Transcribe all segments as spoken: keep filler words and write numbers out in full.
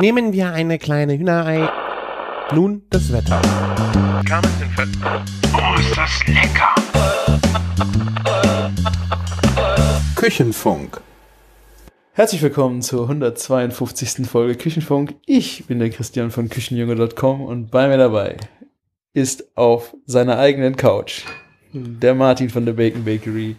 Nehmen wir eine kleine Hühnerei. Nun das Wetter. Oh, ist das lecker! Küchenfunk. Herzlich willkommen zur hundertzweiundfünfzigsten Folge Küchenfunk. Ich bin der Christian von Küchenjunge Punkt com und bei mir dabei ist auf seiner eigenen Couch der Martin von der Bacon Bakery.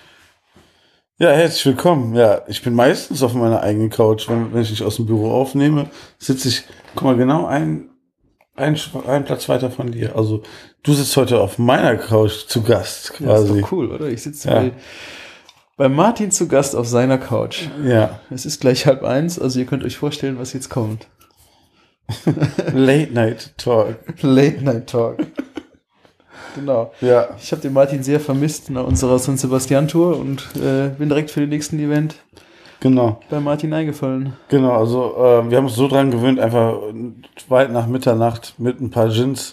Ja, herzlich willkommen. Ja, ich bin meistens auf meiner eigenen Couch. Wenn, wenn ich nicht aus dem Büro aufnehme, sitze ich, guck mal, genau ein, ein, ein Platz weiter von dir. Also du sitzt heute auf meiner Couch zu Gast quasi. Ja, ist doch cool, oder? Ich sitze ja. bei, bei Martin zu Gast auf seiner Couch. Ja. Es ist gleich halb eins, also ihr könnt euch vorstellen, was jetzt kommt. Late Night Talk. Late Night Talk. Genau. Ja. Ich habe den Martin sehr vermisst nach unserer San Sebastian Tour und äh, bin direkt für den nächsten Event Genau. bei Martin eingefallen. Genau, also äh, wir haben uns so dran gewöhnt, einfach weit nach Mitternacht mit ein paar Gins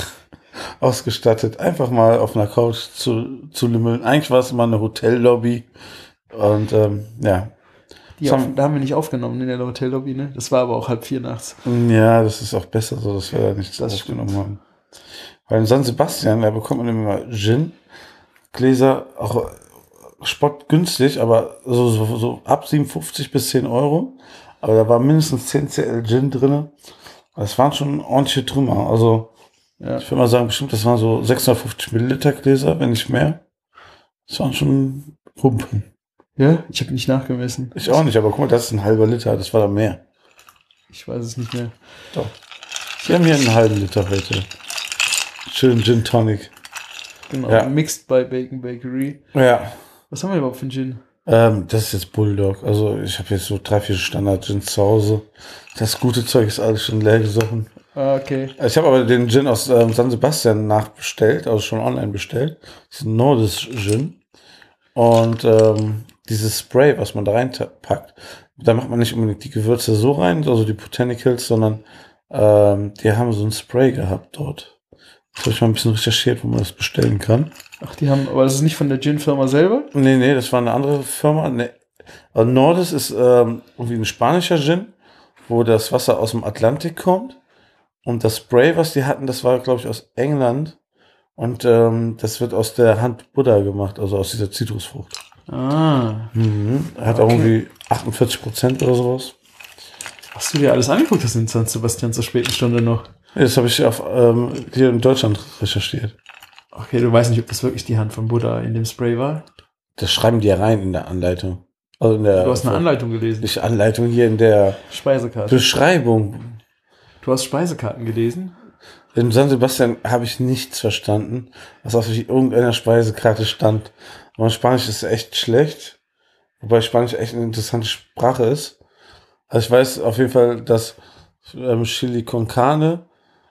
ausgestattet, einfach mal auf einer Couch zu, zu lümmeln. Eigentlich war es immer eine Hotellobby und ähm, ja. Die auf, da haben wir nicht aufgenommen in der Hotellobby, ne? Das war aber auch halb vier nachts. Ja, das ist auch besser so, dass wir da nichts Das aufgenommen haben. Weil in San Sebastian, da bekommt man immer Gin, Gläser, auch spottgünstig, aber so, so, so ab siebenundfünfzig bis zehn Euro. Aber da war mindestens zehn Zentiliter Gin drin. Das waren schon ordentliche Trümmer. Also ja. Ich würde mal sagen, bestimmt, das waren so sechshundertfünfzig Milliliter Gläser, wenn nicht mehr. Das waren schon Humpen. Ja, ich habe nicht nachgemessen. Ich auch nicht, aber guck mal, das ist ein halber Liter, das war da mehr. Ich weiß es nicht mehr. Doch. Wir haben hier einen halben Liter heute. Schön Gin Tonic. Genau, ja. Mixed by Bacon Bakery. Ja. Was haben wir überhaupt für einen Gin? Ähm, das ist jetzt Bulldog. Also ich habe jetzt so drei, vier Standard-Gins zu Hause. Das gute Zeug ist alles schon leer gesoffen. Ah, okay. Ich habe aber den Gin aus ähm, San Sebastian nachbestellt, also schon online bestellt. Das ist ein Nordisch Gin. Und ähm, dieses Spray, was man da reinpackt, da macht man nicht unbedingt die Gewürze so rein, also die Botanicals, sondern ähm, die haben so ein Spray gehabt dort. Das habe ich mal ein bisschen recherchiert, wo man das bestellen kann. Ach, die haben, aber das ist nicht von der Gin-Firma selber? Nee, nee, das war eine andere Firma. Nee. Also Nordisch ist ähm, irgendwie ein spanischer Gin, wo das Wasser aus dem Atlantik kommt. Und das Spray, was die hatten, das war, glaube ich, aus England. Und ähm, das wird aus der Hand Buddha gemacht, also aus dieser Zitrusfrucht. Ah. Mhm. Hat okay. auch irgendwie achtundvierzig Prozent oder sowas. Hast du dir alles angeguckt, das in San Sebastian zur späten Stunde noch? Ja, das habe ich auf, ähm, hier in Deutschland recherchiert. Okay, du weißt nicht, ob das wirklich die Hand von Buddha in dem Spray war? Das schreiben die ja rein in der Anleitung. Also in der, du hast eine Anleitung gelesen? Nicht Anleitung, hier in der Speisekarte. Beschreibung. Du hast Speisekarten gelesen? In San Sebastian habe ich nichts verstanden, was auf irgendeiner Speisekarte stand. Aber Spanisch ist echt schlecht, wobei Spanisch echt eine interessante Sprache ist. Also ich weiß auf jeden Fall, dass ähm, Chili con Carne,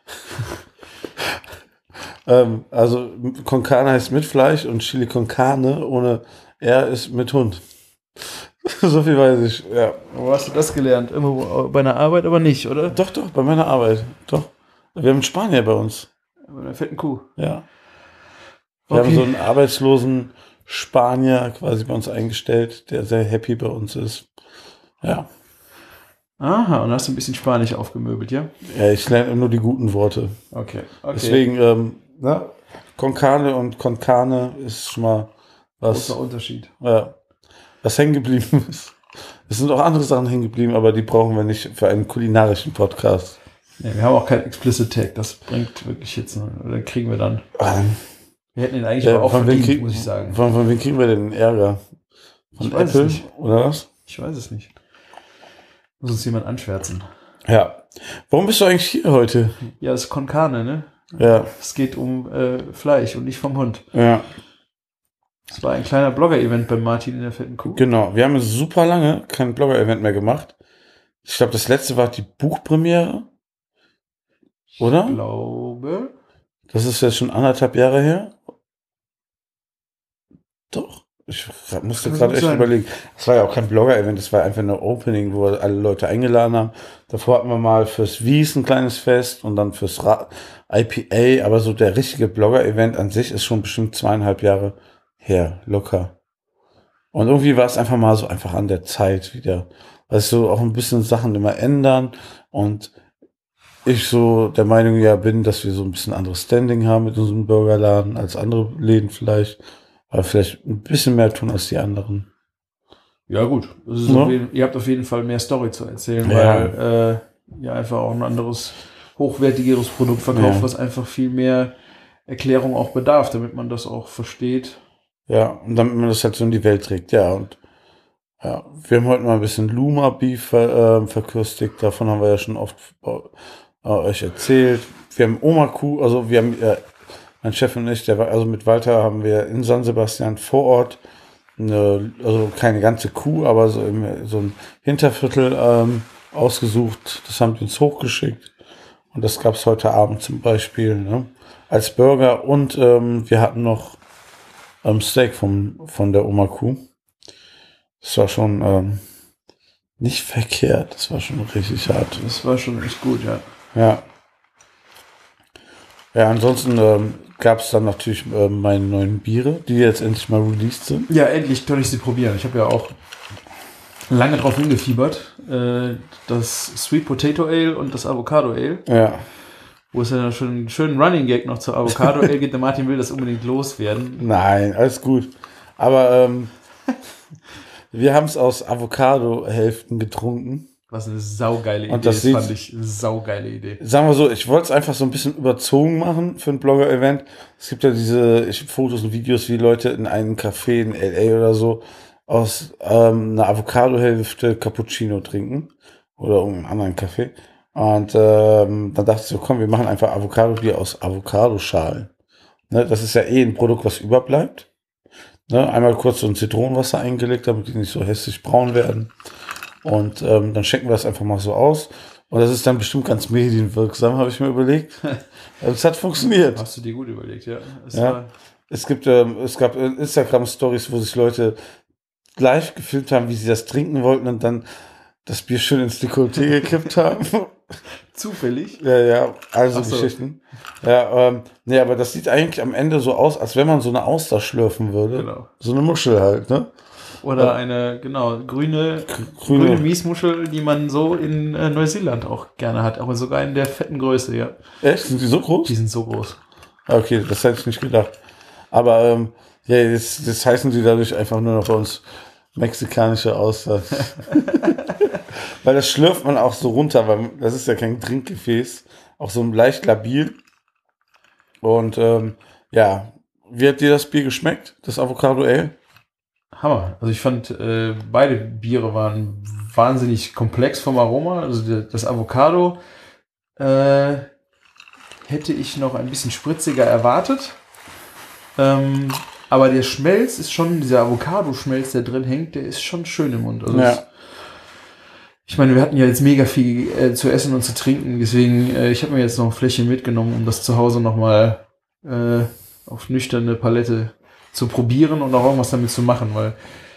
ähm, also con Carne heißt mit Fleisch und Chili con Carne ohne R ist mit Hund. So viel weiß ich, ja. Wo hast du das gelernt? Irgendwo bei einer Arbeit, aber nicht, oder? Doch, doch, bei meiner Arbeit, doch. Wir haben einen Spanier bei uns. Bei einer fetten Kuh. Ja. Wir Okay. haben so einen arbeitslosen Spanier quasi bei uns eingestellt, der sehr happy bei uns ist. Ja. Aha, und hast du ein bisschen Spanisch aufgemöbelt, ja? Ja, ich lerne nur die guten Worte. Okay. okay. Deswegen, ähm, na, con carne und con carne ist schon mal was. Großer Unterschied. Ja. Was hängen geblieben ist. Es sind auch andere Sachen hängen geblieben, aber die brauchen wir nicht für einen kulinarischen Podcast. Ja, wir haben auch kein Explicit Tag, das bringt wirklich jetzt, oder kriegen wir dann. Ähm, Wir hätten ihn eigentlich ja, aber auch von verdient, wem krieg, muss ich sagen. Von, von wem kriegen wir denn Ärger? Von Ich weiß es Apple nicht. oder was? Ich weiß es nicht. Muss uns jemand anschwärzen. Ja. Warum bist du eigentlich hier heute? Ja, das ist Con Carne, ne? Ja. Es geht um äh, Fleisch und nicht vom Hund. Ja. Es war ein kleiner Blogger-Event bei Martin in der fetten Kuh. Genau. Wir haben jetzt super lange kein Blogger-Event mehr gemacht. Ich glaube, das letzte war die Buchpremiere. Oder? Ich glaube. Das ist jetzt schon anderthalb Jahre her. Doch. Ich musste gerade echt sein. überlegen. Es war ja auch kein Blogger-Event, es war einfach eine Opening, wo wir alle Leute eingeladen haben. Davor hatten wir mal fürs Wies ein kleines Fest und dann fürs Ra- I P A, aber so der richtige Blogger-Event an sich ist schon bestimmt zweieinhalb Jahre her, locker. Und irgendwie war es einfach mal so einfach an der Zeit, wieder weil sich so auch ein bisschen Sachen immer ändern und ich so der Meinung ja bin, dass wir so ein bisschen anderes Standing haben mit unserem Burgerladen als andere Läden vielleicht, aber vielleicht ein bisschen mehr tun als die anderen. Ja, gut. Das ist Ja. auf jeden, ihr habt auf jeden Fall mehr Story zu erzählen, Ja. weil äh, ihr einfach auch ein anderes, hochwertigeres Produkt verkauft, Ja. was einfach viel mehr Erklärung auch bedarf, damit man das auch versteht. Ja, und damit man das halt so in die Welt trägt, ja. Und ja, wir haben heute mal ein bisschen Luma Beef ver, äh, verköstigt, davon haben wir ja schon oft äh, euch erzählt. Wir haben Oma Kuh, also wir haben, äh, mein Chef und ich, der war, also mit Walter haben wir in San Sebastian vor Ort eine, also keine ganze Kuh, aber so, im, so ein Hinterviertel ähm, ausgesucht. Das haben die uns hochgeschickt. Und das gab es heute Abend zum Beispiel, ne? Als Burger. Und ähm, wir hatten noch ähm, Steak vom, von der Oma Kuh. Das war schon ähm, nicht verkehrt. Das war schon richtig hart. Das war schon echt gut, ja. Ja. Ja, ansonsten ähm, gab es dann natürlich äh, meine neuen Biere, die jetzt endlich mal released sind. Ja, endlich kann ich sie probieren. Ich habe ja auch lange drauf hingefiebert. Äh, das Sweet Potato Ale und das Avocado Ale. Ja. Wo es ja schon einen schönen Running Gag noch zur Avocado Ale gibt. Der Martin will das unbedingt loswerden. Nein, alles gut. Aber ähm, wir haben es aus Avocado-Hälften getrunken. Was eine saugeile Idee Und das ist, sieht- fand ich. Eine saugeile Idee. Sagen wir so, ich wollte es einfach so ein bisschen überzogen machen für ein Blogger-Event. Es gibt ja diese ich, Fotos und Videos, wie Leute in einem Café in L A oder so aus ähm, einer Avocado-Hälfte Cappuccino trinken. Oder irgendeinen anderen Kaffee. Und ähm, dann dachte ich so, komm, wir machen einfach Avocado-Bier aus Avocadoschalen. Ne, das ist ja eh ein Produkt, was überbleibt. Ne, einmal kurz so ein Zitronenwasser eingelegt, damit die nicht so hässlich braun werden. Und ähm, dann schenken wir das einfach mal so aus. Und das ist dann bestimmt ganz medienwirksam, habe ich mir überlegt. Es hat funktioniert. Hast du dir gut überlegt, ja. Es Ja. war, Es gibt, ähm, es gab äh, Instagram-Stories, wo sich Leute live gefilmt haben, wie sie das trinken wollten und dann das Bier schön ins Dekolleté gekippt haben. zufällig. Ja, ja, also Ach so. Geschichten. Ja, ähm, nee, aber das sieht eigentlich am Ende so aus, als wenn man so eine Auster schlürfen würde. Genau. So eine Muschel halt, ne? Oder eine, genau, grüne, grüne- grüne Miesmuschel, die man so in äh, Neuseeland auch gerne hat. Aber sogar in der fetten Größe, ja. Echt? Sind die so groß? Die sind so groß. Okay, das hätte ich nicht gedacht. Aber ähm, ja, jetzt, jetzt heißen sie dadurch einfach nur noch bei uns mexikanische Auster. Weil das schlürft man auch so runter, weil das ist ja kein Trinkgefäß. Auch so leicht labil. Und ähm, ja, wie hat dir das Bier geschmeckt? Das Avocado Ale? Hammer. Also ich fand, äh, beide Biere waren wahnsinnig komplex vom Aroma. Also der, das Avocado äh, hätte ich noch ein bisschen spritziger erwartet. Ähm, aber der Schmelz ist schon, dieser Avocado-Schmelz, der drin hängt, der ist schon schön im Mund. Also Ja. es, ich meine, wir hatten ja jetzt mega viel äh, zu essen und zu trinken, deswegen, äh, ich habe mir jetzt noch ein Fläschchen mitgenommen, um das zu Hause nochmal äh, auf nüchterne Palette zu probieren und auch irgendwas damit zu machen, weil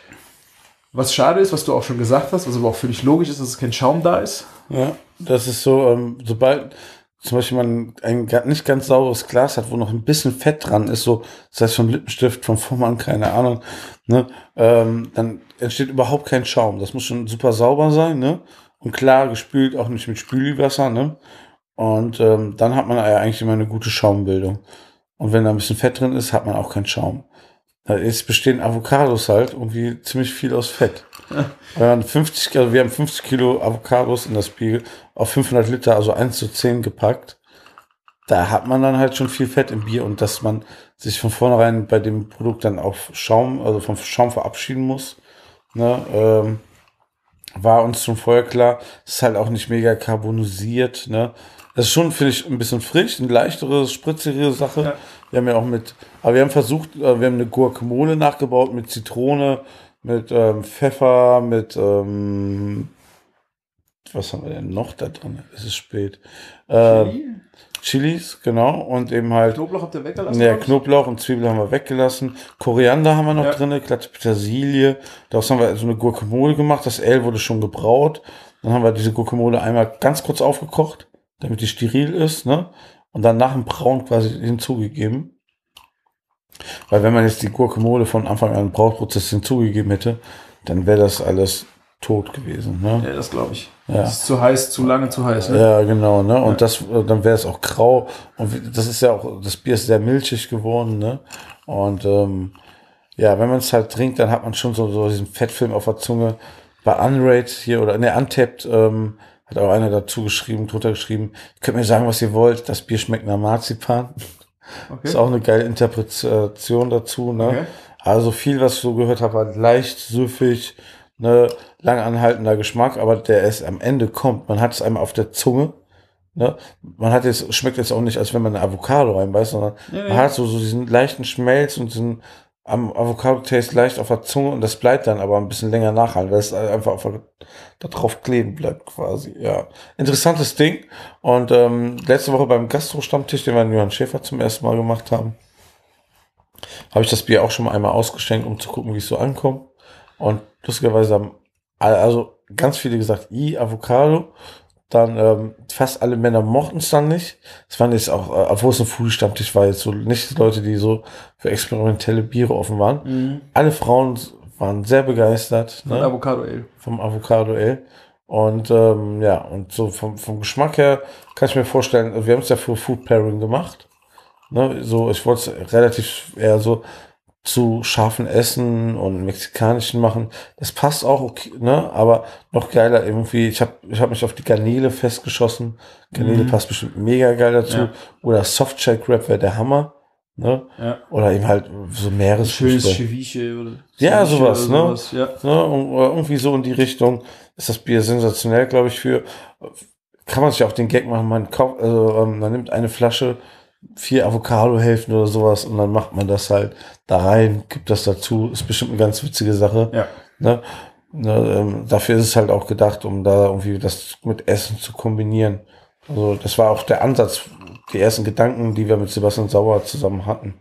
was schade ist, was du auch schon gesagt hast, was aber auch völlig logisch ist, dass es kein Schaum da ist. Ja, das ist so, ähm, sobald zum Beispiel man ein ga- nicht ganz sauberes Glas hat, wo noch ein bisschen Fett dran ist, so, das heißt vom Lippenstift, vom Vormann, keine Ahnung, ne, ähm, dann entsteht überhaupt kein Schaum. Das muss schon super sauber sein, ne, und klar gespült, auch nicht mit Spülwasser, ne, und ähm, dann hat man ja eigentlich immer eine gute Schaumbildung. Und wenn da ein bisschen Fett drin ist, hat man auch keinen Schaum. Da ist, bestehen Avocados halt irgendwie ziemlich viel aus Fett. Wir haben fünfzig, also wir haben fünfzig Kilo Avocados in das Bier auf fünfhundert Liter, also eins zu zehn gepackt. Da hat man dann halt schon viel Fett im Bier und dass man sich von vornherein bei dem Produkt dann auf Schaum, also vom Schaum verabschieden muss, ne, ähm, war uns schon vorher klar. Es ist halt auch nicht mega carbonisiert, ne. Das ist schon, finde ich, ein bisschen frisch, eine leichtere, spritzigere Sache. Ja. Wir haben ja auch mit, aber wir haben versucht, äh, wir haben eine Guacamole nachgebaut mit Zitrone, mit ähm, Pfeffer, mit, ähm, was haben wir denn noch da drin? Es ist spät. Äh, Chili? Chilis, genau, und eben halt, Knoblauch habt ihr weggelassen? ja, glaub ich? Knoblauch und Zwiebel haben wir weggelassen. Koriander haben wir noch Ja. drin, glatte Petersilie. Daraus haben wir so eine Guacamole gemacht. Das Ale wurde schon gebraut. Dann haben wir diese Guacamole einmal ganz kurz aufgekocht, damit die steril ist, ne? Und dann nach dem Brauen quasi hinzugegeben. Weil wenn man jetzt die Guacamole von Anfang an im Brauprozess hinzugegeben hätte, dann wäre das alles tot gewesen. Ne? Ja, das glaube ich. Ja. Das ist zu heiß, zu lange zu heiß. Ne? Ja, genau. Ne? Und Ja. das, dann wäre es auch grau. Und wie- das ist ja auch, das Bier ist sehr milchig geworden. Ne? Und ähm, ja, wenn man es halt trinkt, dann hat man schon so, so diesen Fettfilm auf der Zunge. Bei Unrated hier oder ne, Untapped ähm, hat auch einer dazu geschrieben, drunter geschrieben, ihr könnt mir sagen, was ihr wollt, das Bier schmeckt nach Marzipan. Okay. Ist auch eine geile Interpretation dazu, ne? Okay. Also viel, was ich so gehört habe, war leicht, süffig, ne, lang anhaltender Geschmack, aber der erst am Ende kommt. Man hat es einmal auf der Zunge, ne? Man hat jetzt, schmeckt jetzt auch nicht, als wenn man eine Avocado reinbeißt, sondern Ja, man ja. hat so, so diesen leichten Schmelz und diesen am Avocado-Taste leicht auf der Zunge und das bleibt dann aber ein bisschen länger nachhalten, weil es einfach auf, da drauf kleben bleibt quasi, ja. Interessantes Ding. Und ähm, letzte Woche beim Gastro-Stammtisch, den wir in Johann Schäfer zum ersten Mal gemacht haben, habe ich das Bier auch schon mal einmal ausgeschenkt, um zu gucken, wie es so ankommt. Und lustigerweise haben alle, also ganz viele gesagt, i, Avocado. Dann ähm, fast alle Männer mochten es dann nicht. Es waren jetzt auch, äh, obwohl es ein Foodie-Stammtisch war, jetzt so nicht Leute, die so für experimentelle Biere offen waren. Mhm. Alle Frauen waren sehr begeistert, Von ne, Avocado Ale. vom Avocado Ale. Und ähm, ja, und so vom, vom Geschmack her kann ich mir vorstellen, wir haben es ja für Food Pairing gemacht. Ne, so, ich wollte es relativ eher so zu scharfen Essen und mexikanischen machen. Das passt auch okay, ne? Aber noch geiler irgendwie. Ich habe ich hab mich auf die Garnele festgeschossen. Garnele Mhm. passt bestimmt mega geil dazu. Ja. Oder Softshell Crab wäre der Hammer, ne? Ja. Oder eben halt so Schönes Meeresfrüchte. Ceviche oder Ja, Ceviche sowas, oder ne? sowas. Ja. Ne? Und, oder irgendwie so in die Richtung ist das Bier sensationell, glaube ich. Für kann man sich auch den Gag machen. Man kauft, also ähm, man nimmt eine Flasche, vier Avocado-Hälften oder sowas und dann macht man das halt da rein, gibt das dazu, ist bestimmt eine ganz witzige Sache. Ja. Ne? Ne, ähm, dafür ist es halt auch gedacht, um da irgendwie das mit Essen zu kombinieren. Also das war auch der Ansatz, die ersten Gedanken, die wir mit Sebastian Sauer zusammen hatten.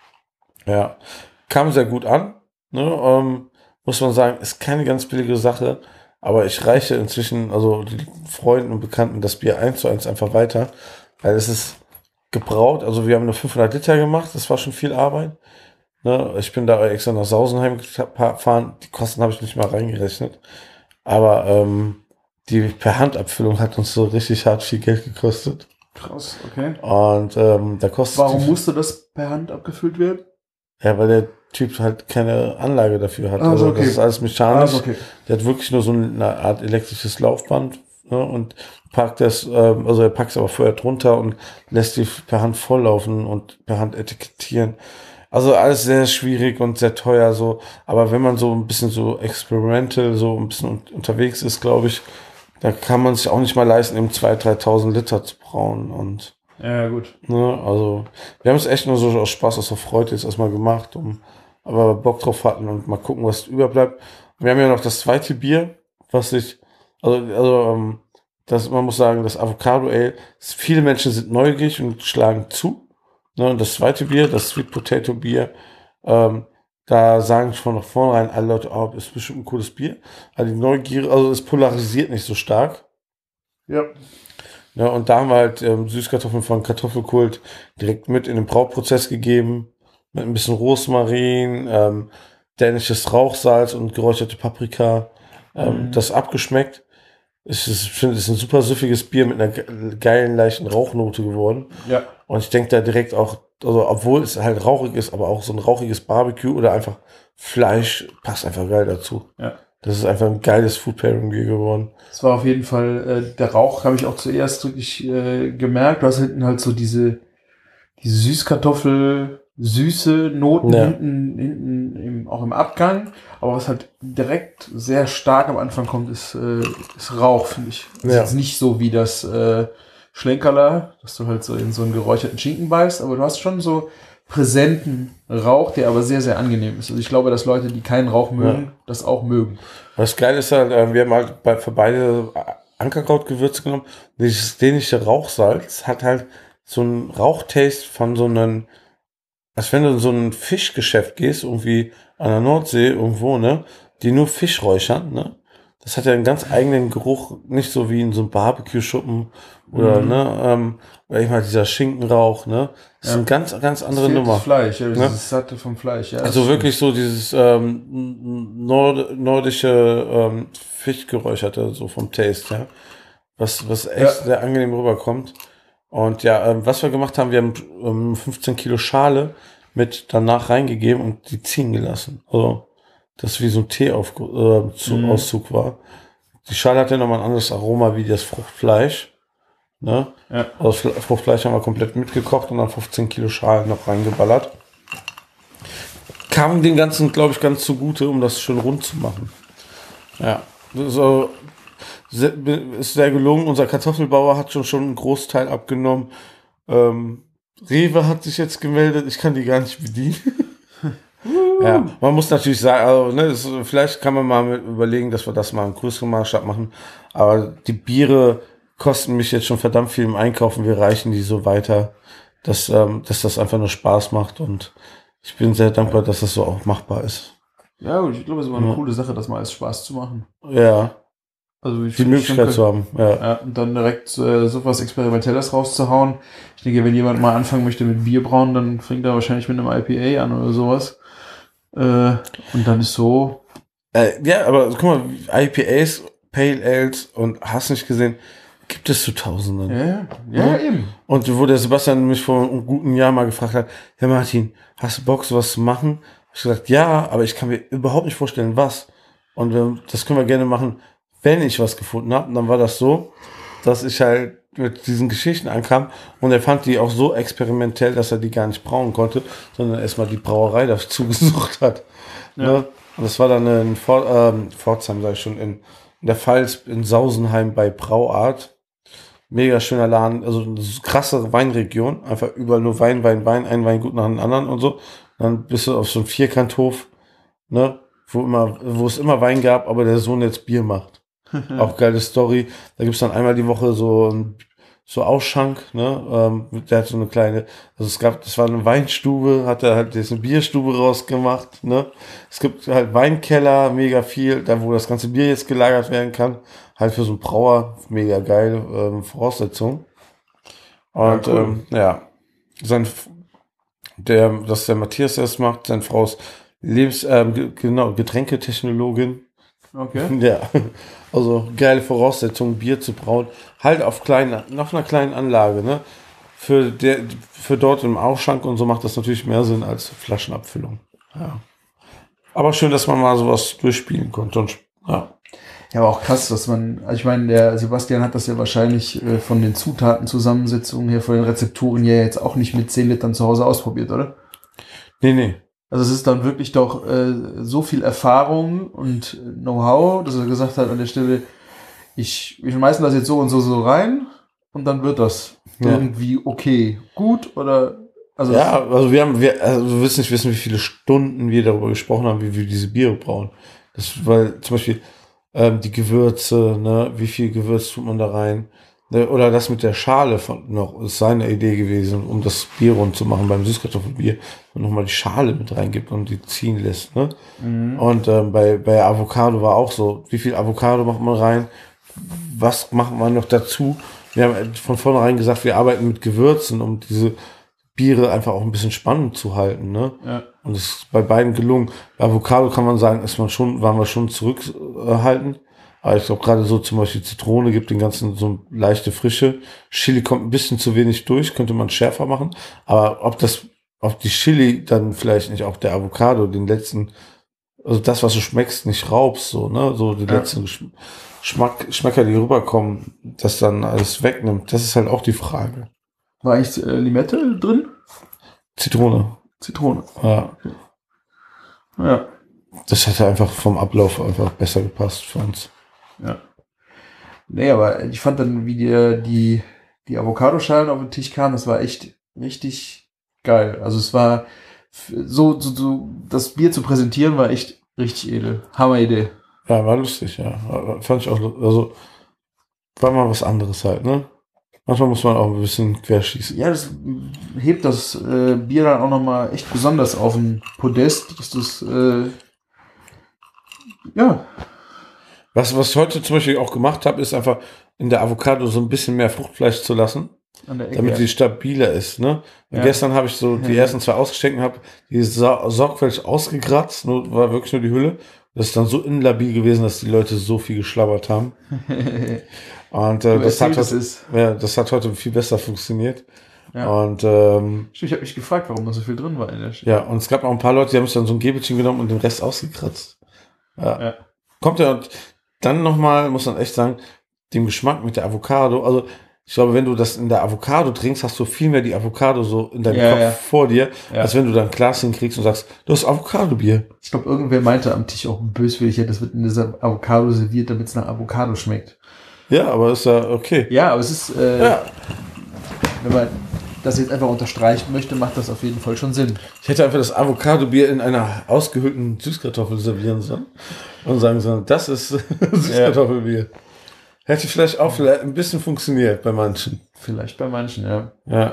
Ja, kam sehr gut an. Ne? Ähm, muss man sagen, ist keine ganz billige Sache, aber ich reiche inzwischen, also die Freunden und Bekannten, das Bier eins zu eins einfach weiter, weil es ist gebraut, also wir haben nur fünfhundert Liter gemacht, das war schon viel Arbeit. Ne? Ich bin da extra nach Sausenheim gefahren, die Kosten habe ich nicht mal reingerechnet, aber ähm, die Per-Hand-Abfüllung hat uns so richtig hart viel Geld gekostet. Krass, okay. Und ähm, da kostet Warum die, musste das per Hand abgefüllt werden? ja, weil der Typ halt keine Anlage dafür hat. Ah, Also okay. das ist alles mechanisch. Ah, okay. Der hat wirklich nur so eine Art elektrisches Laufband, ne, und packt das, ähm, also er packt es aber vorher drunter und lässt die per Hand volllaufen und per Hand etikettieren. Also alles sehr schwierig und sehr teuer so. Aber wenn man so ein bisschen so experimental, so ein bisschen un- unterwegs ist, glaube ich, da kann man sich auch nicht mal leisten, eben zweitausend, dreitausend Liter zu brauen. Und Ja, gut. ne, also wir haben es echt nur so aus Spaß, aus der Freude jetzt erstmal gemacht, um aber Bock drauf hatten und mal gucken, was überbleibt. Wir haben ja noch das zweite Bier, was ich, also, also ähm, das, man muss sagen, das Avocado Ale, viele Menschen sind neugierig und schlagen zu. Ne, und das zweite Bier, das Sweet Potato Bier, ähm, da sagen schon von vornherein alle Leute, oh, ist bestimmt ein cooles Bier. Also die Neugier, also es polarisiert nicht so stark. Ja. Ja, und da haben wir halt ähm, Süßkartoffeln von Kartoffelkult direkt mit in den Brauprozess gegeben, mit ein bisschen Rosmarin, ähm, dänisches Rauchsalz und geräucherte Paprika, ähm, Mhm. das abgeschmeckt. Es ist, ich finde, es ist ein super süffiges Bier mit einer ge- geilen, leichten Rauchnote geworden. Ja. Und ich denke da direkt auch, also obwohl es halt rauchig ist, aber auch so ein rauchiges Barbecue oder einfach Fleisch passt einfach geil dazu. Ja. Das ist einfach ein geiles Food Pairing Bier geworden. Es war auf jeden Fall, äh, der Rauch habe ich auch zuerst wirklich äh, gemerkt. Du hast hinten halt so diese, diese Süßkartoffel, süße Noten Ja. hinten, hinten im, auch im Abgang. Aber was halt direkt sehr stark am Anfang kommt, ist, äh, ist Rauch, finde ich. Das Ja. ist jetzt nicht so wie das äh, Schlenkerler, dass du halt so in so einen geräucherten Schinken beißt, aber du hast schon so präsenten Rauch, der aber sehr, sehr angenehm ist. Also ich glaube, dass Leute, die keinen Rauch mögen, Ja. das auch mögen. Das Geile ist halt, äh, wir haben halt bei, für beide Ankerkrautgewürze genommen. Dieses dänische Rauchsalz hat halt so einen Rauchtaste von so einem, als wenn du in so ein Fischgeschäft gehst, irgendwie an der Nordsee irgendwo, ne, die nur Fisch räuchern, ne. das hat ja einen ganz eigenen Geruch, nicht so wie in so einem Barbecue-Schuppen oder, Mhm. ne, ähm, oder ich mal dieser Schinkenrauch, ne, das ist Ja. eine ganz, ganz andere fehlt Nummer. Das Fleisch, ja, Ne? dieses Satte vom Fleisch. Ja, das Also stimmt. wirklich so dieses ähm, Nord nordische ähm, Fischgeräucherte, so vom Taste, ja, was, was echt Ja. sehr angenehm rüberkommt. Und ja, ähm, was wir gemacht haben, wir haben ähm, fünfzehn Kilo Schale mit danach reingegeben und die ziehen gelassen. Also, das ist wie so ein Teeauszug äh, zu- Mhm. Auszug war. Die Schale hat ja nochmal ein anderes Aroma wie das Fruchtfleisch. Ne? Ja. Also das Fruchtfleisch haben wir komplett mitgekocht und dann fünfzehn Kilo Schale noch reingeballert. Kam den Ganzen, glaube ich, ganz zugute, um das schön rund zu machen. Ja, so sehr, ist sehr gelungen. Unser Kartoffelbauer hat schon schon einen Großteil abgenommen. Ähm, Rewe hat sich jetzt gemeldet. Ich kann die gar nicht bedienen. Ja, man muss natürlich sagen, also, ne, das, vielleicht kann man mal mit überlegen, dass wir das mal in größerem Maßstab machen. Aber die Biere kosten mich jetzt schon verdammt viel im Einkaufen. Wir reichen die so weiter, dass, ähm, dass das einfach nur Spaß macht. Und ich bin sehr dankbar, dass das so auch machbar ist. Ja, gut, ich glaube, es ist immer eine Ja. coole Sache, das mal als Spaß zu machen. Ja, Also ich die Möglichkeit zu haben. Ja. Ja, und dann direkt äh, so was Experimentelles rauszuhauen. Ich denke, wenn jemand mal anfangen möchte mit Bierbrauen, dann fängt er wahrscheinlich mit einem I P A an oder sowas. Äh, und dann ist so. Äh, ja, aber guck mal, I P As, Pale Ales und hast nicht gesehen, gibt es zu Tausenden. Ja, ja, ja, Ja. eben. Und wo der Sebastian mich vor einem guten Jahr mal gefragt hat, Herr Martin, hast du Bock, sowas zu machen? Hab ich gesagt, ja, aber ich kann mir überhaupt nicht vorstellen, was. Und wir, das können wir gerne machen, wenn ich was gefunden habe. Und dann war das so, dass ich halt mit diesen Geschichten ankam und er fand die auch so experimentell, dass er die gar nicht brauen konnte, sondern erstmal die Brauerei dazu gesucht hat. Ja. Ne? Und das war dann in For ähm, Pforzheim, sag ich schon, in, in der Pfalz, in Sausenheim bei Brauart. Mega schöner Laden, also eine krasse Weinregion, einfach überall nur Wein, Wein, Wein, ein Wein gut nach dem anderen und so. Dann bist du auf so einem Vierkanthof, ne, wo immer, wo es immer Wein gab, aber der Sohn jetzt Bier macht. Auch geile Story. Da gibt's dann einmal die Woche so ein so Ausschank, ne, ähm, der hat so eine kleine, also es gab, das war eine Weinstube, hat er halt jetzt eine Bierstube rausgemacht, ne. Es gibt halt Weinkeller, mega viel, da wo das ganze Bier jetzt gelagert werden kann, halt für so einen Brauer, mega geile ähm, Voraussetzung. Und Ja, cool. ähm, ja, sein, der, dass der Matthias das macht, seine Frau ist Lebens, ähm, ge- genau, Getränketechnologin. Okay. Ja, also geile Voraussetzungen, Bier zu brauen. Halt auf kleinen, auf einer kleinen Anlage, ne? Für, der, für dort im Ausschank und so macht das natürlich mehr Sinn als Flaschenabfüllung. Ja. Aber schön, dass man mal sowas durchspielen konnte. Und, ja. Ja, aber auch krass, dass man, also ich meine, der Sebastian hat das ja wahrscheinlich äh, von den Zutatenzusammensetzungen her, von den Rezepturen ja jetzt auch nicht mit zehn Litern zu Hause ausprobiert, oder? Nee, nee. Also es ist dann wirklich doch äh, so viel Erfahrung und Know-how, dass er gesagt hat an der Stelle, ich, wir schmeißen das jetzt so und so so rein und dann wird das Ja. irgendwie okay, gut oder also Ja, also wir haben, wir, also wir wissen nicht wissen, wie viele Stunden wir darüber gesprochen haben, wie wir diese Biere brauen. Das, weil zum Beispiel ähm, die Gewürze, ne, wie viel Gewürz tut man da rein? Ne, oder das mit der Schale von noch ist seine Idee gewesen, um das Bier rund zu machen beim Süßkartoffelbier und nochmal die Schale mit reingibt und die ziehen lässt. Ne? Mhm. Und ähm, bei, bei Avocado war auch so, wie viel Avocado macht man rein? Was macht man noch dazu? Wir haben von vornherein gesagt, wir arbeiten mit Gewürzen, um diese Biere einfach auch ein bisschen spannend zu halten, ne? Ja. Und es ist bei beiden gelungen. Bei Avocado kann man sagen, ist man schon, waren wir schon zurückhaltend. Aber ich glaube, gerade so zum Beispiel Zitrone gibt den ganzen so leichte Frische. Chili kommt ein bisschen zu wenig durch, könnte man schärfer machen. Aber ob das, ob die Chili dann vielleicht nicht auch der Avocado den letzten, also das, was du schmeckst, nicht raubst, so, ne? So die Ja. letzten Geschm- Schmack, Schmecker, die rüberkommen, das dann alles wegnimmt. Das ist halt auch die Frage. War eigentlich äh, Limette drin? Zitrone. Zitrone. Ja. Ja. Das hätte einfach vom Ablauf einfach besser gepasst für uns. Ja. Nee, aber ich fand dann, wie die, die, die Avocadoschalen auf den Tisch kamen, das war echt richtig geil. Also es war f- so, so, so, das Bier zu präsentieren war echt richtig edel. Hammeridee. Ja, war lustig, ja. War- Fand ich auch, lu- also war mal was anderes halt, ne? Manchmal muss man auch ein bisschen querschießen. Ja, das hebt das äh, Bier dann auch nochmal echt besonders auf den Podest, dass das, äh, ja, Was, was ich heute zum Beispiel auch gemacht habe, ist einfach in der Avocado so ein bisschen mehr Fruchtfleisch zu lassen, An der Ecke. damit sie stabiler ist. Ne? Und Ja. Gestern habe ich so die Ja. ersten zwei ausgesteckt und habe die so sorgfältig ausgekratzt, nur, war wirklich nur die Hülle. Das ist dann so instabil gewesen, dass die Leute so viel geschlabbert haben. Und äh, Du das, hat erzählst heute, es. ja, das hat heute viel besser funktioniert. Ja. Und ähm, Ich habe mich gefragt, warum da so viel drin war in der Sch- ja, und es gab auch ein paar Leute, die haben sich dann so ein Gäbelchen genommen und den Rest ausgekratzt. Ja. Ja. Kommt ja und dann nochmal, muss man echt sagen, dem Geschmack mit der Avocado. Also ich glaube, wenn du das in der Avocado trinkst, hast du viel mehr die Avocado so in deinem Ja, Kopf ja. vor dir, Ja. als wenn du da ein Glas hinkriegst und sagst, du hast Avocado-Bier. Ich glaube, irgendwer meinte am Tisch auch böswillig, ja, das wird in dieser Avocado serviert, damit es nach Avocado schmeckt. Ja, aber ist ja okay. Ja, aber es ist, äh, Ja. wenn man das jetzt einfach unterstreichen möchte, macht das auf jeden Fall schon Sinn. Ich hätte einfach das Avocado-Bier in einer ausgehöhlten Süßkartoffel servieren sollen und sagen sollen, das ist Süßkartoffelbier. Hätte vielleicht auch vielleicht ein bisschen funktioniert bei manchen. Vielleicht bei manchen, ja. Ja.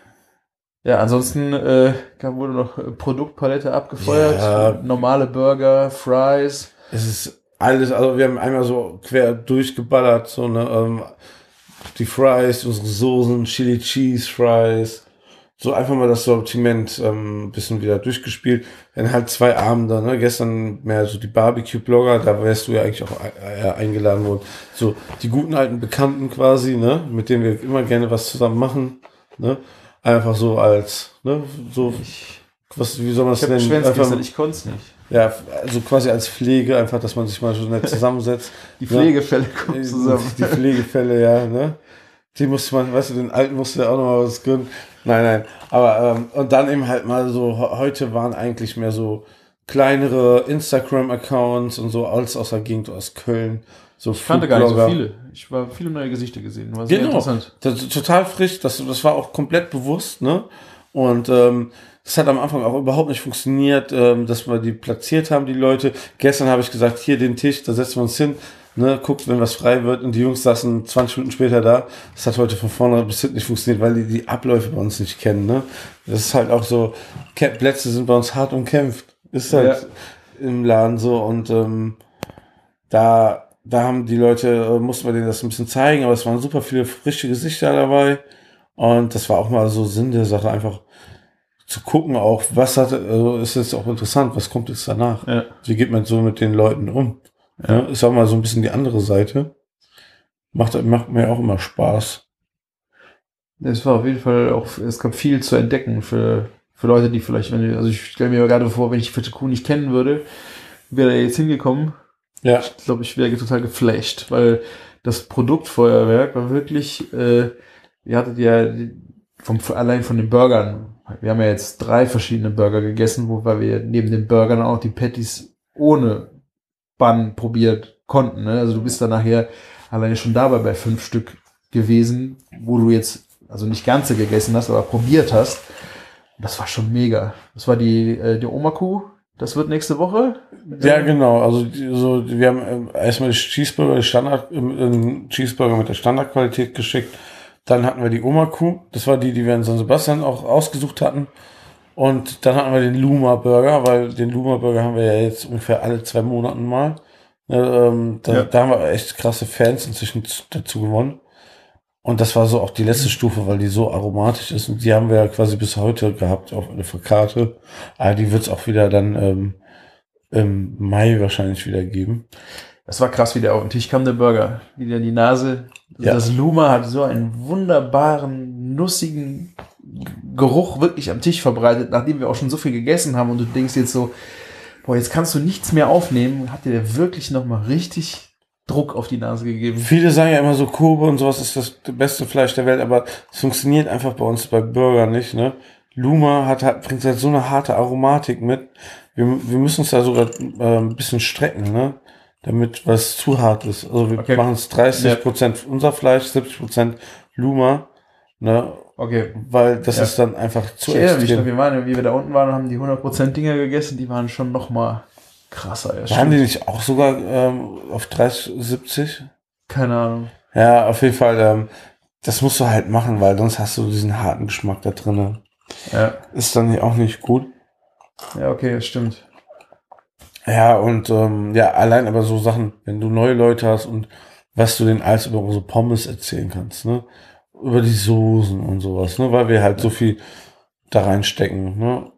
Ja, ansonsten äh, kam- wurde noch äh, Produktpalette abgefeuert. Ja. Normale Burger, Fries. Es ist alles, also wir haben einmal so quer durchgeballert, so eine, ähm, die Fries, unsere Soßen, Chili Cheese Fries, so einfach mal das Sortiment ähm, ein bisschen wieder durchgespielt. Dann halt zwei Abende, ne? Gestern mehr so die Barbecue-Blogger, da wärst du ja eigentlich auch äh, eingeladen worden. So die guten alten Bekannten quasi, ne? Mit denen wir immer gerne was zusammen machen, ne? Einfach so als, ne? So, Ich, was, wie soll man ich das habe nennen? geschwänzt Einfach- gestern, ich konnte es nicht. Ja, also quasi als Pflege, einfach, dass man sich mal so nett zusammensetzt. Die Pflegefälle kommen Die- zusammen. Die Pflegefälle, ja, ne? Die musste man, weißt du, den alten musste ja auch noch mal was gönnen. Nein, nein. Aber, ähm, und dann eben halt mal so, he- heute waren eigentlich mehr so kleinere Instagram-Accounts und so, alles aus der Gegend, aus Köln. So Ich kannte gar nicht so Foodblogger. viele. Ich war viele neue Gesichter gesehen. War sehr Genau. interessant. Das ist total frisch, das, das war auch komplett bewusst, ne? Und ähm, das hat am Anfang auch überhaupt nicht funktioniert, ähm, dass wir die platziert haben, die Leute. Gestern habe ich gesagt, hier den Tisch, da setzen wir uns hin, ne, guckt, wenn was frei wird. Und die Jungs saßen zwanzig Minuten später da. Das hat heute von vorne bis hinten nicht funktioniert, weil die die Abläufe bei uns nicht kennen, ne? Das ist halt auch so, Ca- Plätze sind bei uns hart umkämpft. Ist halt im Laden so und ähm, da da haben die Leute, äh, mussten wir denen das ein bisschen zeigen, aber es waren super viele frische Gesichter dabei und das war auch mal so Sinn der Sache, einfach zu gucken auch, was hat, also ist jetzt auch interessant, was kommt jetzt danach? Ja. Wie geht man so mit den Leuten um? Ja, ist auch mal so ein bisschen die andere Seite. Macht, macht mir auch immer Spaß. Es war auf jeden Fall auch, es gab viel zu entdecken für, für Leute, die vielleicht, wenn die, also ich stelle mir gerade vor, wenn ich Fette Kuh nicht kennen würde, wäre er jetzt hingekommen. Ja, Ich glaube, ich wäre total geflasht, weil das Produktfeuerwerk war wirklich, äh, ihr hattet ja die- vom, allein von den Burgern, wir haben ja jetzt drei verschiedene Burger gegessen, wobei wir neben den Burgern auch die Patties ohne Bun probiert konnten. Ne? Also du bist dann nachher alleine schon dabei bei fünf Stück gewesen, wo du jetzt also nicht ganze gegessen hast, aber probiert hast. Das war schon mega. Das war die, äh, die Oma-Kuh. Das wird nächste Woche. ja, genau. Also die, so, wir haben ähm, erstmal die Cheeseburger, die Standard, ähm, Cheeseburger mit der Standardqualität geschickt. Dann hatten wir die Oma-Kuh. Das war die, die wir in San Sebastian auch ausgesucht hatten. Und dann hatten wir den Luma Burger, weil den Luma Burger haben wir ja jetzt ungefähr alle zwei Monaten mal. Ja, ähm, da, Ja. da haben wir echt krasse Fans inzwischen z- dazu gewonnen. Und das war so auch die letzte Stufe, weil die so aromatisch ist. Und die haben wir ja quasi bis heute gehabt auf eine Karte. Aber die wird es auch wieder dann ähm, im Mai wahrscheinlich wieder geben. Das war krass, wie der auf den Tisch kam, der Burger. Wieder die Nase. Ja. Das Luma hat so einen wunderbaren, nussigen Geruch wirklich am Tisch verbreitet, nachdem wir auch schon so viel gegessen haben. Und du denkst jetzt so, boah, jetzt kannst du nichts mehr aufnehmen. Hat dir der wirklich nochmal richtig Druck auf die Nase gegeben. Viele sagen ja immer so, Kobe und sowas ist das beste Fleisch der Welt, aber es funktioniert einfach bei uns bei Burger nicht, ne? Luma hat, hat bringt halt so eine harte Aromatik mit. Wir, wir müssen uns da sogar äh, ein bisschen strecken, ne? Damit was zu hart ist. Also wir Okay. machen es dreißig Prozent unser Fleisch, siebzig Prozent Luma, ne? Okay. Weil das Ja. ist dann einfach zu Ich erinnere mich noch, extrem. wir waren, wie wir da unten waren und haben die hundert Prozent Dinger gegessen, die waren schon nochmal krasser. Ja, Waren die stimmt. nicht auch sogar ähm, auf dreißig, siebzig? Keine Ahnung. Ja, auf jeden Fall, ähm, das musst du halt machen, weil sonst hast du diesen harten Geschmack da drin. Ja, Ist dann auch nicht gut. ja okay, das stimmt. Ja, und ähm, ja, allein aber so Sachen, wenn du neue Leute hast und was du denen alles über unsere Pommes erzählen kannst, ne? Über die Soßen und sowas, ne? Weil wir halt so viel da reinstecken, ne?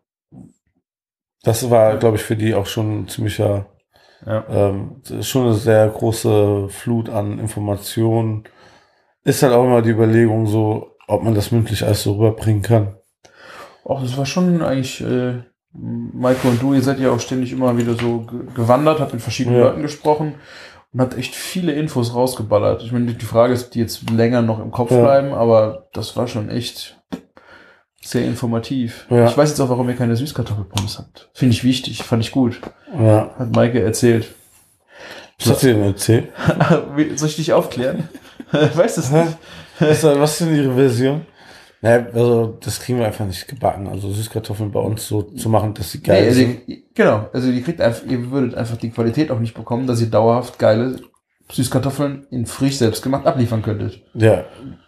Das war, glaube ich, für die auch schon ein ziemlicher, Ja. ähm, schon eine sehr große Flut an Informationen. Ist halt auch immer die Überlegung so, ob man das mündlich alles so rüberbringen kann. Auch das war schon eigentlich, äh, Maiko und du, ihr seid ja auch ständig immer wieder so ge- gewandert, habt mit verschiedenen Ja. Leuten gesprochen und habt echt viele Infos rausgeballert. Ich meine, die Frage ist, ob die jetzt länger noch im Kopf Ja. bleiben, aber das war schon echt sehr informativ. Ja. Ich weiß jetzt auch, warum ihr keine Süßkartoffelpommes habt. Finde ich wichtig, fand ich gut. Ja. Hat Maike erzählt. Was hat sie denn erzählt? Wie- Soll ich dich aufklären? Weißt du es nicht? Was, was ist denn ihre Version? Naja, also das kriegen wir einfach nicht gebacken. Also Süßkartoffeln bei uns so zu machen, dass sie geil Nee, also, sind. ihr- genau, also ihr kriegt einfach, ihr würdet einfach die Qualität auch nicht bekommen, dass ihr dauerhaft geile Süßkartoffeln in frisch selbst gemacht abliefern könntet. Ja,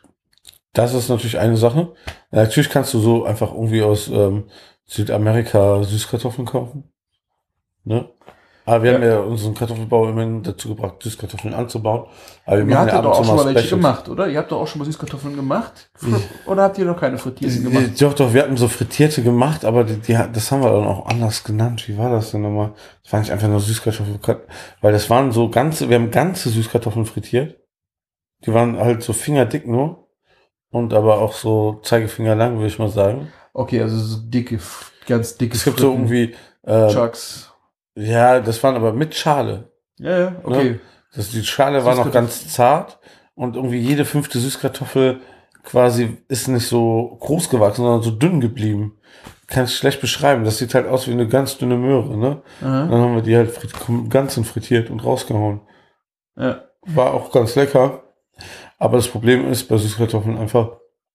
das ist natürlich eine Sache. Ja, natürlich kannst du so einfach irgendwie aus ähm, Südamerika Süßkartoffeln kaufen. Ne? Aber wir Ja. haben ja unseren Kartoffelbau immerhin dazu gebracht, Süßkartoffeln anzubauen. Aber wir Ihr machen habt ja ja ab doch und auch zu schon mal welche Specials. gemacht, oder? Ihr habt doch auch schon mal Süßkartoffeln gemacht? Oder habt ihr noch keine frittierten gemacht? Äh, Doch, doch, wir hatten so frittierte gemacht, aber die, die, das haben wir dann auch anders genannt. Wie war das denn nochmal? Das war nicht einfach nur Süßkartoffeln, weil das waren so ganze, wir haben ganze Süßkartoffeln frittiert. Die waren halt so fingerdick nur und aber auch so Zeigefinger lang, würde ich mal sagen. Okay, also so dicke, ganz dicke Es gibt so irgendwie, äh, Chucks. ja, das waren aber mit Schale. Ja, ja, okay. Das, die Schale war noch Süßkartoffel- ganz zart und irgendwie jede fünfte Süßkartoffel quasi ist nicht so groß gewachsen, sondern so dünn geblieben. Kann ich schlecht beschreiben. Das sieht halt aus wie eine ganz dünne Möhre, ne? Aha. Dann haben wir die halt frit ganz frittiert und rausgehauen. Ja. War auch ganz lecker. Aber das Problem ist bei Süßkartoffeln einfach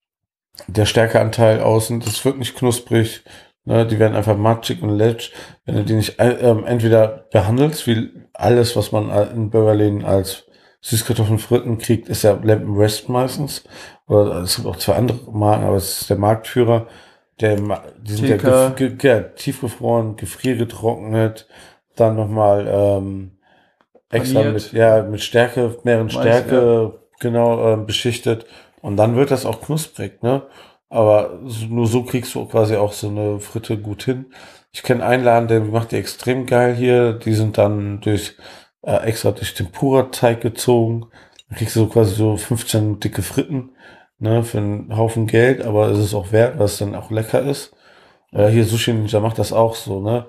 der Stärkeanteil außen, das wird nicht knusprig. Ne, die werden einfach matschig und letsch. Wenn du die nicht äh, ähm, entweder behandelst, wie alles, was man in Burgerläden als Süßkartoffeln fritten kriegt, ist ja Lamp West meistens. Oder es gibt auch zwei andere Marken, aber es ist der Marktführer. Der, Ma- die sind ja, T K. gef ge ja tiefgefroren, gefriergetrocknet, dann nochmal ähm, extra Paniert. mit, ja, mit Stärke, mehreren Mais, Stärke, genau, ähm, beschichtet. Und dann wird das auch knusprig, ne? Aber so, nur so kriegst du quasi auch so eine Fritte gut hin. Ich kenne einen Laden, der macht die extrem geil hier. Die sind dann durch äh, extra durch Tempura-Teig gezogen. Dann kriegst du so quasi so fünfzehn dicke Fritten, ne, für einen Haufen Geld, aber es ist auch wert, weil es dann auch lecker ist. Äh, hier Sushi Ninja macht das auch so, ne?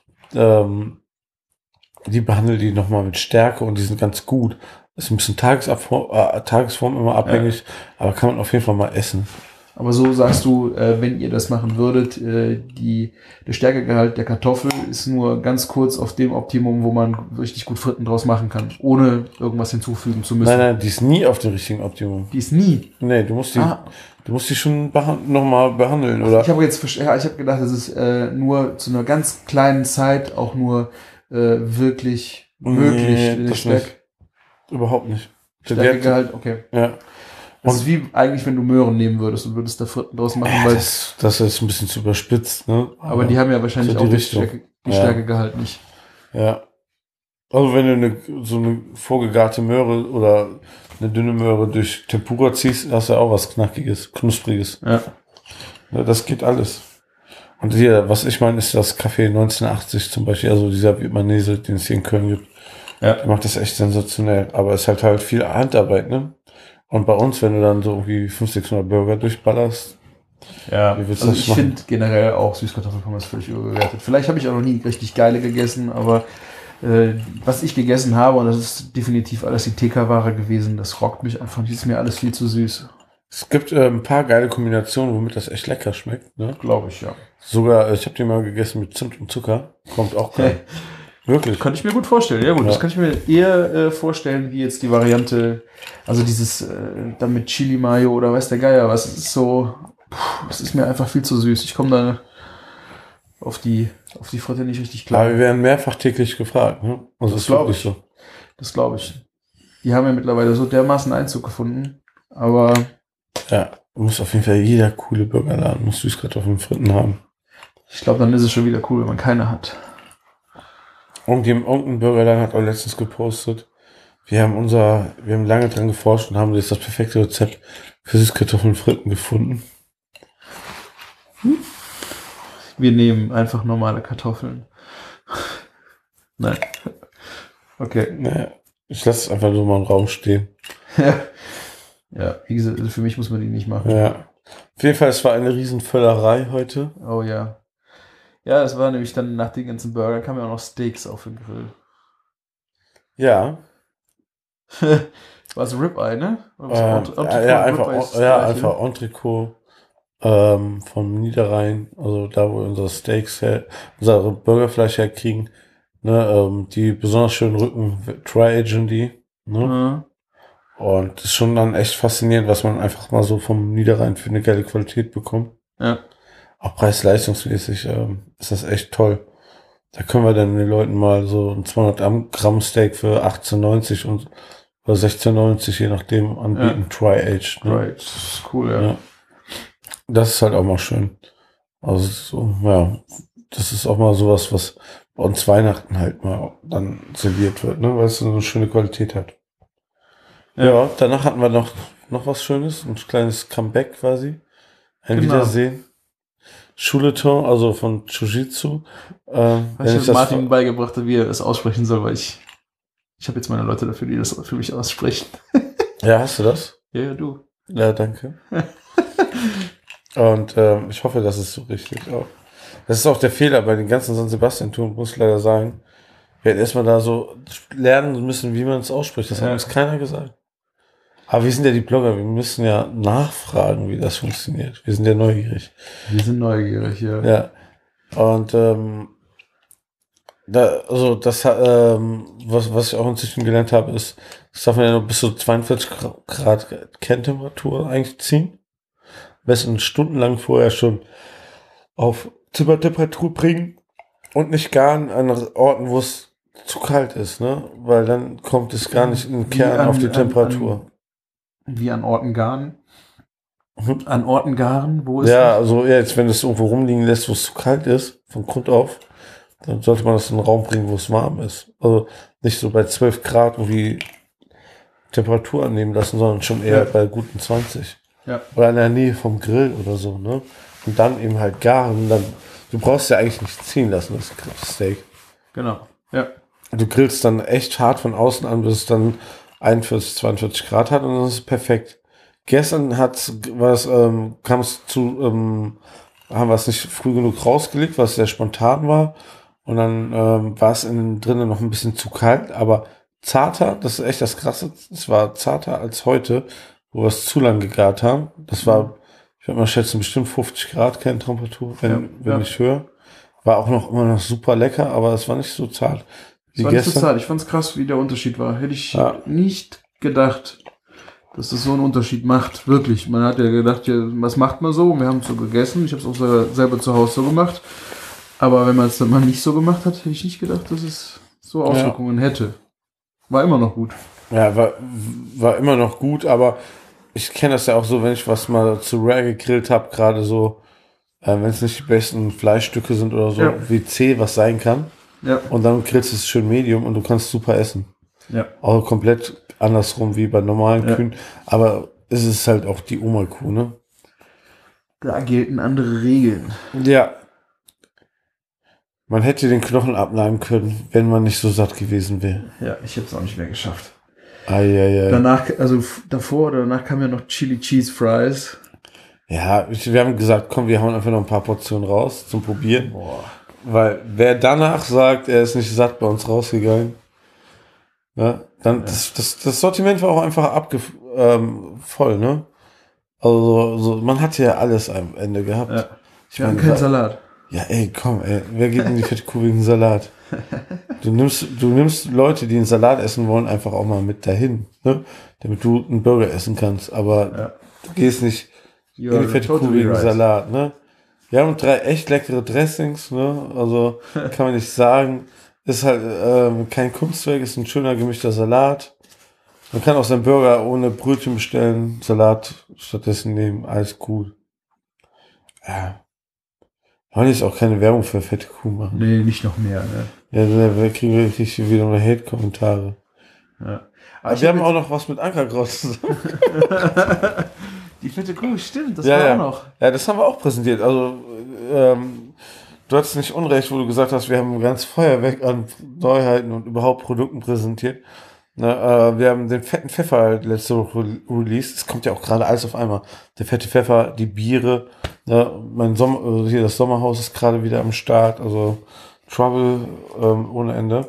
Ähm, die behandeln die nochmal mit Stärke und die sind ganz gut. Ist ein bisschen Tagesabform, äh, Tagesform immer abhängig, aber kann man auf jeden Fall mal essen. Aber so sagst du, äh, wenn ihr das machen würdet, äh, die, der Stärkegehalt der Kartoffel ist nur ganz kurz auf dem Optimum, wo man richtig gut Fritten draus machen kann, ohne irgendwas hinzufügen zu müssen. Nein, nein, die ist nie auf dem richtigen Optimum. Die ist nie. Nee, du musst die, Ah. du musst die schon behan nochmal behandeln, oder? Ich habe jetzt, versch- ja, ich habe gedacht, das ist äh, nur zu einer ganz kleinen Zeit auch nur äh, wirklich möglich. Nee, den das Stärk- nicht. Überhaupt nicht. Der Wert- Stärkegehalt, okay. Ja. Das ist wie eigentlich, wenn du Möhren nehmen würdest und würdest da Fritten draus machen, Ja, weil, das, das ist ein bisschen zu überspitzt, ne? aber die haben ja wahrscheinlich so die auch die Richtung. Stärke, die Ja. Stärkegehalt nicht. Ja. Also wenn du eine, so eine vorgegarte Möhre oder eine dünne Möhre durch Tempura ziehst, hast du ja auch was Knackiges, Knuspriges. Ja. Ja, das geht alles. Und hier, was ich meine, ist das Café neunzehnhundertachtzig zum Beispiel, also dieser Vietnamese, den es hier in Köln gibt. Ja. Der macht das echt sensationell. Aber es ist halt halt viel Handarbeit, ne? Und bei uns, wenn du dann so irgendwie fünfhundert, sechshundert Burger durchballerst, Ja, Wie willst du also das ich machen? finde generell auch Süßkartoffelpommes völlig überbewertet. Vielleicht habe ich auch noch nie richtig geile gegessen, aber äh, was ich gegessen habe, und das ist definitiv alles die T K-Ware gewesen, das rockt mich einfach. Das ist mir alles viel zu süß. es gibt äh, ein paar geile Kombinationen, womit das echt lecker schmeckt, ne? Glaube ich, ja. Sogar, äh, ich habe die mal gegessen mit Zimt und Zucker. Kommt auch geil. Wirklich. Könnte ich mir gut vorstellen. Ja gut, Ja. das kann ich mir eher äh, vorstellen, wie jetzt die Variante, also dieses äh, dann mit Chili Mayo oder weiß der Geier was. Es ist so, puh, das ist mir einfach viel zu süß. Ich komme da auf die auf die Fritte nicht richtig klar. Aber wir werden mehrfach täglich gefragt, ne? Also Das ist glaub wirklich ich. so. Das glaube ich. Die haben ja mittlerweile so dermaßen Einzug gefunden. Aber Ja, muss auf jeden Fall jeder coole Burgerladen muss Süßkartoffeln und Fritten haben. ich glaube, dann ist es schon wieder cool, wenn man keine hat. Irgendjemand, irgendein Burgerladen hat auch letztens gepostet. Wir haben unser, wir haben lange dran geforscht und haben jetzt das perfekte Rezept für Süßkartoffeln und Fritten gefunden. Wir nehmen einfach normale Kartoffeln. Nein. Okay. Naja, ich lasse es einfach so mal im Raum stehen. Ja. Ja, wie gesagt, für mich muss man die nicht machen. Ja. Auf jeden Fall, es war eine Völlerei heute. Oh ja. Ja, es war nämlich dann nach den ganzen Burgern kamen ja auch noch Steaks auf den Grill. Ja. War es Ribeye, ne? Oder Ähm, was? Entrecot, ja, einfach, Ribeye ist das ja, Gleiche, einfach Entrecot ähm, vom Niederrhein, also da, wo wir unsere Steaks her, unser Burgerfleisch herkriegen. Ne, ähm, die besonders schönen Rücken tri-agen die. Ne? Mhm. Und das ist schon dann echt faszinierend, was man einfach mal so vom Niederrhein für eine geile Qualität bekommt. Ja. Auch preis-leistungsmäßig ähm, ist das echt toll. Da können wir dann den Leuten mal so ein zweihundert Gramm Steak für achtzehn neunzig und oder sechzehn neunzig, je nachdem, anbieten. Ja. Tri-aged. Ne? Right. Das ist cool, ja. Ja. Das ist halt auch mal schön. Also so, ja, das ist auch mal sowas, was bei uns Weihnachten halt mal dann serviert wird, ne, weil es so eine schöne Qualität hat. Ja, Ja. danach hatten wir noch, noch was Schönes, ein kleines Comeback quasi. Ein Genau. Wiedersehen. Schuleton, also von Jiu-Jitsu. Ähm, Weil ich habe Martin beigebracht, wie er es aussprechen soll, weil ich ich habe jetzt meine Leute dafür, die das für mich aussprechen. Ja, hast du das? Ja, ja, du. Ja, danke. Und ähm, ich hoffe, das ist so richtig auch. Das ist auch der Fehler bei den ganzen San Sebastian-Touren, muss ich leider sagen. Wir hätten erstmal da so lernen müssen, wie man es ausspricht. Das Ja. hat uns keiner gesagt. Aber wir sind ja die Blogger, wir müssen ja nachfragen, wie das funktioniert. Wir sind ja neugierig. Wir sind neugierig, ja. Ja. Und ähm, da, also das ähm, was, was ich auch inzwischen gelernt habe, ist, das darf man ja nur bis zu zweiundvierzig Grad Kerntemperatur eigentlich ziehen. Am besten stundenlang vorher schon auf Zimmertemperatur bringen und nicht garen an Orten, wo es zu kalt ist, ne? Weil dann kommt es gar nicht in den Kern an, auf die an, Temperatur. An, wie an Orten garen. Mhm. An Orten garen, wo ist Ja, das? also ja, jetzt wenn du es irgendwo rumliegen lässt, wo es zu kalt ist, von Grund auf, dann sollte man das in einen Raum bringen, wo es warm ist. Also nicht so bei zwölf Grad irgendwie Temperatur annehmen lassen, sondern schon eher Ja. bei guten zwanzig. Ja. Oder in der Nähe vom Grill oder so, ne? Und dann eben halt garen. Dann, du brauchst ja eigentlich nicht ziehen lassen, das Steak. Genau. Ja. Du grillst dann echt hart von außen an, bis es dann einundvierzig, zweiundvierzig Grad hat und dann ist es perfekt. Gestern hat's, was, ähm, kam es zu, ähm, haben wir es nicht früh genug rausgelegt, was sehr spontan war. Und dann ähm, war es innen drinnen noch ein bisschen zu kalt, aber zarter, das ist echt das Krasse, es war zarter als heute, wo wir es zu lang gegart haben. Das war, ich würde mal schätzen, bestimmt fünfzig Grad Kerntemperatur, wenn, Ja, wenn ja. nicht höher. War auch noch immer noch super lecker, aber es war nicht so zart wie Das war nicht so gestern. zart. Ich fand's krass, wie der Unterschied war. Hätte ich Ja. nicht gedacht, dass das so einen Unterschied macht. Wirklich. Man hat ja gedacht, ja, was macht man so? Wir haben es so gegessen. Ich habe es auch selber, selber zu Hause so gemacht. Aber wenn man es dann mal nicht so gemacht hat, hätte ich nicht gedacht, dass es so Auswirkungen hätte. War immer noch gut. Ja, war, war immer noch gut, aber ich kenne das ja auch so, wenn ich was mal zu Rare gegrillt habe, gerade so, äh, wenn es nicht die besten Fleischstücke sind oder so, Ja. wie zäh was sein kann. Ja. Und dann grillst du es schön Medium und du kannst super essen. Ja. Auch komplett andersrum wie bei normalen Ja. Kühen. Aber es ist halt auch die Oma-Kuh, ne? Da gelten andere Regeln. Ja. Man hätte den Knochen abnagen können, wenn man nicht so satt gewesen wäre. Ja, ich habe es auch nicht mehr geschafft. Eieiei. Danach, also f- davor oder danach kam ja noch Chili Cheese Fries. Ja, ich, wir haben gesagt, komm, wir hauen einfach noch ein paar Portionen raus zum Probieren. Boah. Weil wer danach sagt, er ist nicht satt bei uns rausgegangen, ne, dann das, das, das Sortiment war auch einfach abge ähm, voll, ne? Also so, man hat ja alles am Ende gehabt. Ja. Ich Wir haben meine, keinen sa- Salat. Ja, ey, komm, ey, wer geht in die fette Kuh wegen Salat? Du nimmst, du nimmst Leute, die einen Salat essen wollen, einfach auch mal mit dahin, ne? Damit du einen Burger essen kannst, aber Ja. du gehst nicht You in die are fette Kuh totally wegen right. Salat, ne? Wir haben drei echt leckere Dressings, ne? Also kann man nicht sagen. Ist halt ähm, kein Kunstwerk, ist ein schöner gemischter Salat. Man kann auch seinen Burger ohne Brötchen bestellen, Salat stattdessen nehmen, alles cool. Ja. wollen jetzt auch keine Werbung für fette Kuh machen. Nee, nicht noch mehr, ne? Ja, dann kriegen wir richtig wieder mal Hate-Kommentare. Ja. Aber wir haben auch noch was mit Ankerkraut zusammen. Die fette Kuh, stimmt, das ja, war ja. auch noch. Ja, das haben wir auch präsentiert. Also, ähm, du hattest nicht unrecht, wo du gesagt hast, wir haben ein ganz Feuerwerk an Neuheiten und überhaupt Produkten präsentiert. Na, äh, wir haben den fetten Pfeffer halt letzte Woche released. Es kommt ja auch gerade alles auf einmal. Der fette Pfeffer, die Biere. Ne, mein Sommer, also hier das Sommerhaus ist gerade wieder am Start. Also Trouble ähm, ohne Ende.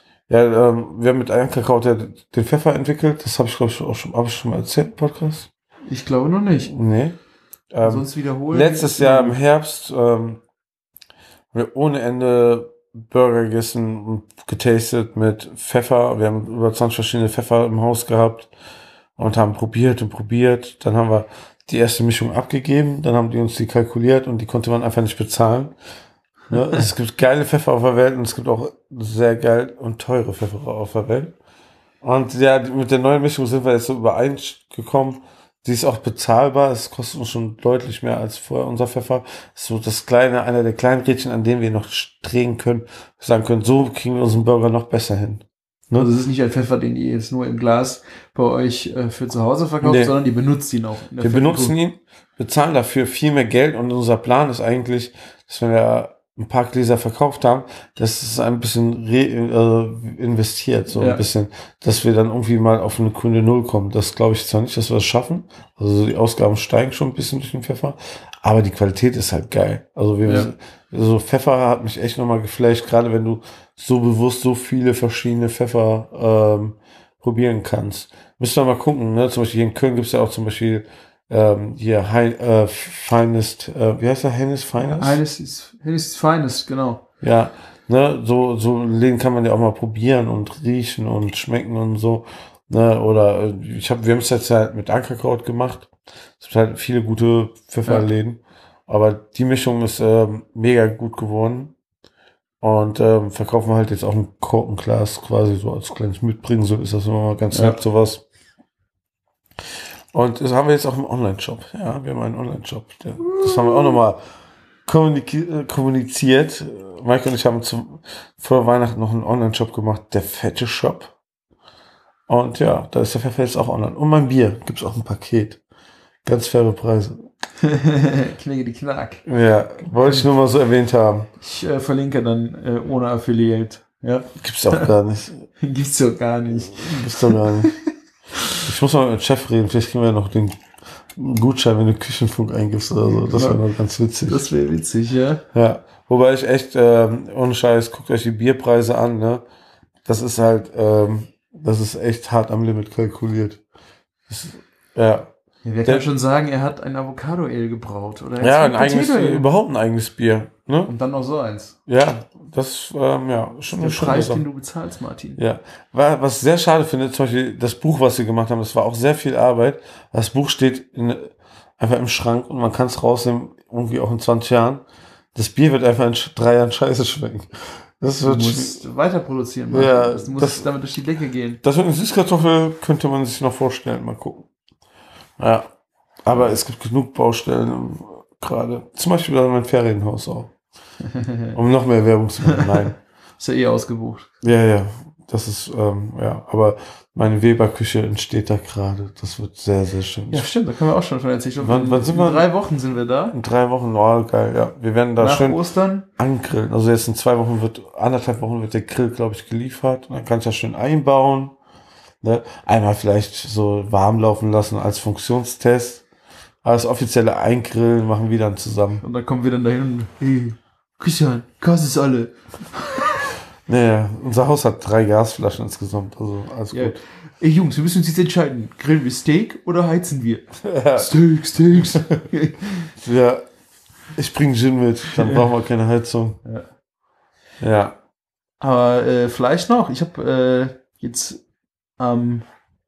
Ja, ähm, wir haben mit Ankerkraut ja den Pfeffer entwickelt. Das habe ich, glaube ich, auch schon, habe ich schon mal erzählt im Podcast. Ich glaube noch nicht. Nee. Ähm, Sonst wiederholen. letztes Jahr im Herbst ähm, haben wir ohne Ende Burger gegessen und getastet mit Pfeffer. Wir haben über zwanzig verschiedene Pfeffer im Haus gehabt und haben probiert und probiert. Dann haben wir die erste Mischung abgegeben. Dann haben die uns die kalkuliert und die konnte man einfach nicht bezahlen. Ne? Es gibt geile Pfeffer auf der Welt und es gibt auch sehr geil und teure Pfeffer auf der Welt. Und ja, mit der neuen Mischung sind wir jetzt so übereingekommen. Die ist auch bezahlbar. Es kostet uns schon deutlich mehr als vorher unser Pfeffer. Das ist so das kleine, einer der kleinen Rädchen, an denen wir noch drehen können, sagen können, so kriegen wir unseren Burger noch besser hin. Ne? Also es ist nicht ein Pfeffer, den ihr jetzt nur im Glas bei euch äh, für zu Hause verkauft, Nee. sondern ihr benutzt ihn auch. In der Wir fetten benutzen Kuh. ihn, bezahlen dafür viel mehr Geld und unser Plan ist eigentlich, dass wenn wir ein paar Gläser verkauft haben, dass es ein bisschen re, äh, investiert, so Ja. ein bisschen, dass wir dann irgendwie mal auf eine Kunde Null kommen. Das glaube ich zwar nicht, dass wir das schaffen. Also die Ausgaben steigen schon ein bisschen durch den Pfeffer, aber die Qualität ist halt geil. Also wir, Ja. so Pfeffer hat mich echt nochmal geflasht, gerade wenn du so bewusst so viele verschiedene Pfeffer ähm, probieren kannst. Müssen wir mal gucken, ne? Zum Beispiel hier in Köln gibt's ja auch zum Beispiel ähm, hier High, äh, Finest, äh, wie heißt der? Hennes Finest? Hennes ist, Hennes ist Finest, genau. Ja, ne, so, so Läden kann man ja auch mal probieren und riechen und schmecken und so, ne, oder äh, ich habe, wir haben es jetzt halt mit Ankerkraut gemacht. Es gibt halt viele gute Pfefferläden, aber die Mischung ist ähm, mega gut geworden und ähm, verkaufen wir halt jetzt auch ein Korkenglas quasi so als kleines Mitbringsel, ist das immer mal ganz Ja. nett, sowas. Und das haben wir jetzt auch im Online-Shop. Ja, wir haben einen Online-Shop. Der- Das haben wir auch nochmal kommuniki- äh, kommuniziert. Mike und ich haben zum, vor Weihnachten noch einen Online-Shop gemacht, der fette Shop. Und ja, da ist der Pfeffer jetzt auch online. Und mein Bier gibt's auch ein Paket. Ganz faire Preise. Knigge die Knack. Ja, wollte ich nur mal so erwähnt haben. Ich äh, verlinke dann äh, ohne Affiliate. Ja, Gibt's auch gar nicht. gibt's doch gar nicht. Gibt's doch gar nicht. Ich muss mal mit dem Chef reden. Vielleicht kriegen wir noch den Gutschein, wenn du Küchenfunk eingibst oder so. Das wäre noch ganz witzig. Das wäre witzig, ja. Ja, wobei ich echt, ähm, ohne Scheiß, guckt euch die Bierpreise an, ne? Das ist halt, ähm, das ist echt hart am Limit kalkuliert. Das, ja. Ja, wer Der- kann schon sagen, er hat ein Avocado-Ale gebraut? Oder er Ja, hat ein eigenes, Potato Ale. überhaupt ein eigenes Bier, ne? Und dann noch so eins. Ja, das, ähm, ja, schon Der eine schöne Preis, Sache. den du bezahlst, Martin. Ja, Wa- was ich sehr schade finde, zum Beispiel das Buch, was wir gemacht haben, das war auch sehr viel Arbeit. Das Buch steht in, einfach im Schrank und man kann es rausnehmen, irgendwie auch in zwanzig Jahren. Das Bier wird einfach in sch- drei Jahren scheiße schmecken. Das Du wird, musst weiter produzieren, Martin. Ja, das muss das- damit durch die Decke gehen. das mit einer Süßkartoffel könnte man sich noch vorstellen, mal gucken. Ja, aber es gibt genug Baustellen ähm, gerade. Zum Beispiel bei meinem Ferienhaus auch. Um noch mehr Werbung zu machen. Nein. Ist ja eh ausgebucht. Ja, ja. Das ist, ähm, ja, aber meine Weberküche entsteht da gerade. Das wird sehr, sehr schön. Ja, stimmt, da können wir auch schon von erzählen. Ich glaube, Wann- in, wann sind in wir? drei Wochen sind wir da. In drei Wochen, oh, geil, ja. Wir werden da Nach schön Ostern. angrillen. Also jetzt in zwei Wochen wird, anderthalb Wochen wird der Grill, glaube ich, geliefert. Und dann kann ich das schön einbauen. Ne? Einmal vielleicht so warm laufen lassen als Funktionstest. Aber das offizielle Eingrillen machen wir dann zusammen. Und dann kommen wir dann dahin und, hey, Christian, Gas ist alle. Naja, unser Haus hat drei Gasflaschen insgesamt. Also alles Ja. gut. Ey Jungs, wir müssen uns jetzt entscheiden. Grillen wir Steak oder heizen wir? Ja. Steak, Steaks. Ja, ich bring Gin mit, dann brauchen wir keine Heizung. Ja. Ja. Aber äh, Fleisch noch. Ich habe äh, jetzt am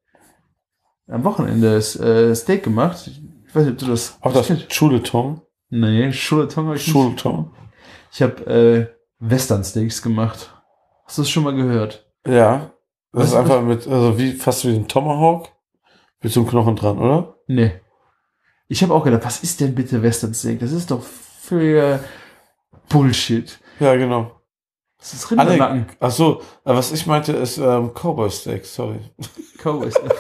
am Wochenende äh, Steak gemacht. Ich weiß nicht, ob du das... Auch das Chuletong. Nee, Chuletong habe ich nicht. Chuletong. Ich habe äh, Western Steaks gemacht. Hast du das schon mal gehört? Ja. Das Was ist ist einfach mit, also wie, fast wie ein Tomahawk. Mit so einem Knochen dran, oder? Nee. Ich habe auch gedacht, was ist denn bitte Western Steak? Das ist doch für Bullshit. Ja, genau. Das ist Rindernacken. Ach so, was ich meinte ist ähm, Cowboy Steak, sorry. Cowboy Steak.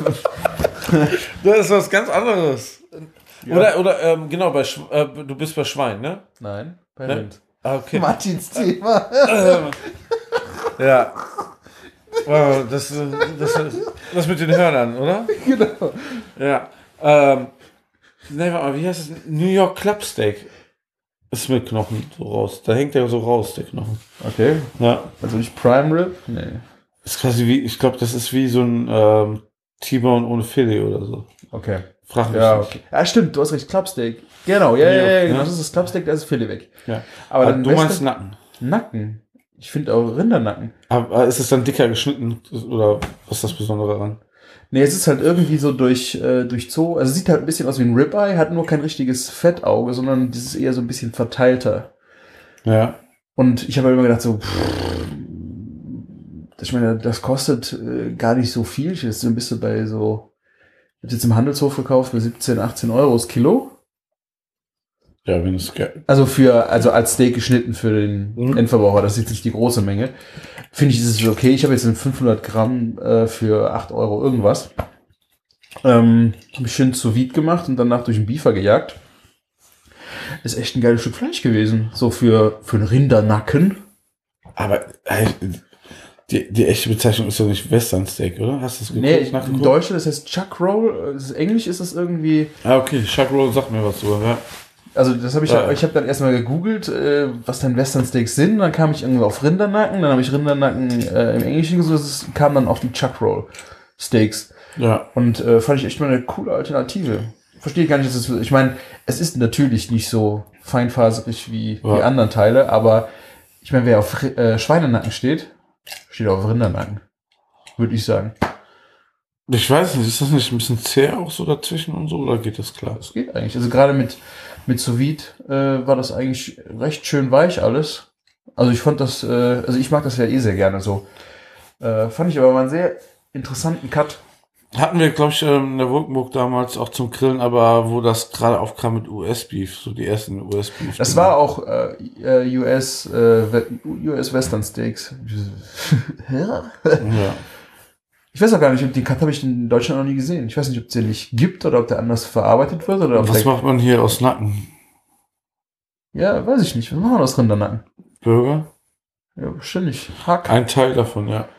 Das ist was ganz anderes. Ja. Oder, oder ähm, genau, bei Sch- äh, du bist bei Schwein, ne? Nein, bei Ne? Rind. Ah, okay. Martins Thema. Ähm, ja. Oh, das, äh, das, das mit den Hörnern, oder? Genau. Ja. Ähm, ne, warte mal, wie heißt es? New York Club Steak. Ist mit Knochen so raus. Da hängt der so raus, der Knochen. Okay. Ja. Also nicht Prime Rib? Nee. Ist quasi wie, ich glaube, das ist wie so ein ähm, T-Bone ohne Filet oder so. Okay. Frag mich Ja, nicht. okay. Ja, stimmt, du hast recht. Clubsteak. Genau, ja, ja, ja, genau. Ja. Das ist das Clubsteak, da ist das Filet weg. Ja. Aber Aber dann du meinst Western- Nacken. Nacken. Ich finde auch Rindernacken. Aber ist es dann dicker geschnitten oder was ist das Besondere daran? Nee, es ist halt irgendwie so durch, äh, durch Zoo. Also sieht halt ein bisschen aus wie ein Ribeye, hat nur kein richtiges Fettauge, sondern das ist eher so ein bisschen verteilter. Ja. Und ich habe halt immer gedacht so, pff, ich meine, das kostet äh, gar nicht so viel. Ich jetzt bist du bei so, ich habe jetzt im Handelshof gekauft für siebzehn, achtzehn Euro das Kilo. Ja, wenn es ge- Also für, also als Steak geschnitten für den Mhm. Endverbraucher, das ist jetzt nicht die große Menge. Finde ich, ist es okay. Ich habe jetzt fünfhundert Gramm äh, für acht Euro irgendwas. Ähm, habe ich schön sous vide gemacht und danach durch den Biefer gejagt. Ist echt ein geiles Stück Fleisch gewesen. So für, für einen Rindernacken. Aber äh, die, die echte Bezeichnung ist doch nicht Western Steak, oder? Hast du es geguckt? Nee, in nachgeguckt? Deutschland, das heißt Chuck Roll. Das ist, Englisch ist das irgendwie. Ah, okay. Chuck Roll sagt mir was drüber, ja. Also das habe ich, Ja. ich habe dann erstmal gegoogelt, äh, was denn Western Steaks sind. Dann kam ich irgendwie auf Rindernacken. Dann habe ich Rindernacken äh, im Englischen gesucht. Es kam dann auf die Chuck Roll Steaks. Ja. Und äh, fand ich echt mal eine coole Alternative. Verstehe ich gar nicht, dass es, ich meine, es ist natürlich nicht so feinfaserig wie Ja. die anderen Teile, aber ich meine, wer auf äh, Schweinenacken steht, steht auf Rindernacken. Würde ich sagen. Ich weiß nicht, ist das nicht ein bisschen zäh auch so dazwischen und so, oder geht das klar? Das geht eigentlich. Also gerade mit, mit sous vide äh, war das eigentlich recht schön weich alles. Also ich fand das, äh, also ich mag das ja eh sehr gerne so. Äh, fand ich aber mal einen sehr interessanten Cut. Hatten wir, glaube ich, ähm, in der Wolkenburg damals auch zum Grillen, aber wo das gerade aufkam mit U S-Beef, so die ersten U S-Beef. Das war auch äh, U S äh, We- U S Western Steaks. Ja. Ja. Ich weiß auch gar nicht, ob den Cut habe ich in Deutschland noch nie gesehen. Ich weiß nicht, ob es den nicht gibt oder ob der anders verarbeitet wird oder ob Was der, macht man hier aus Nacken? ja, weiß ich nicht. Was machen wir aus Rindernacken? Burger? Ja, wahrscheinlich. Hack. Ein Teil davon, ja.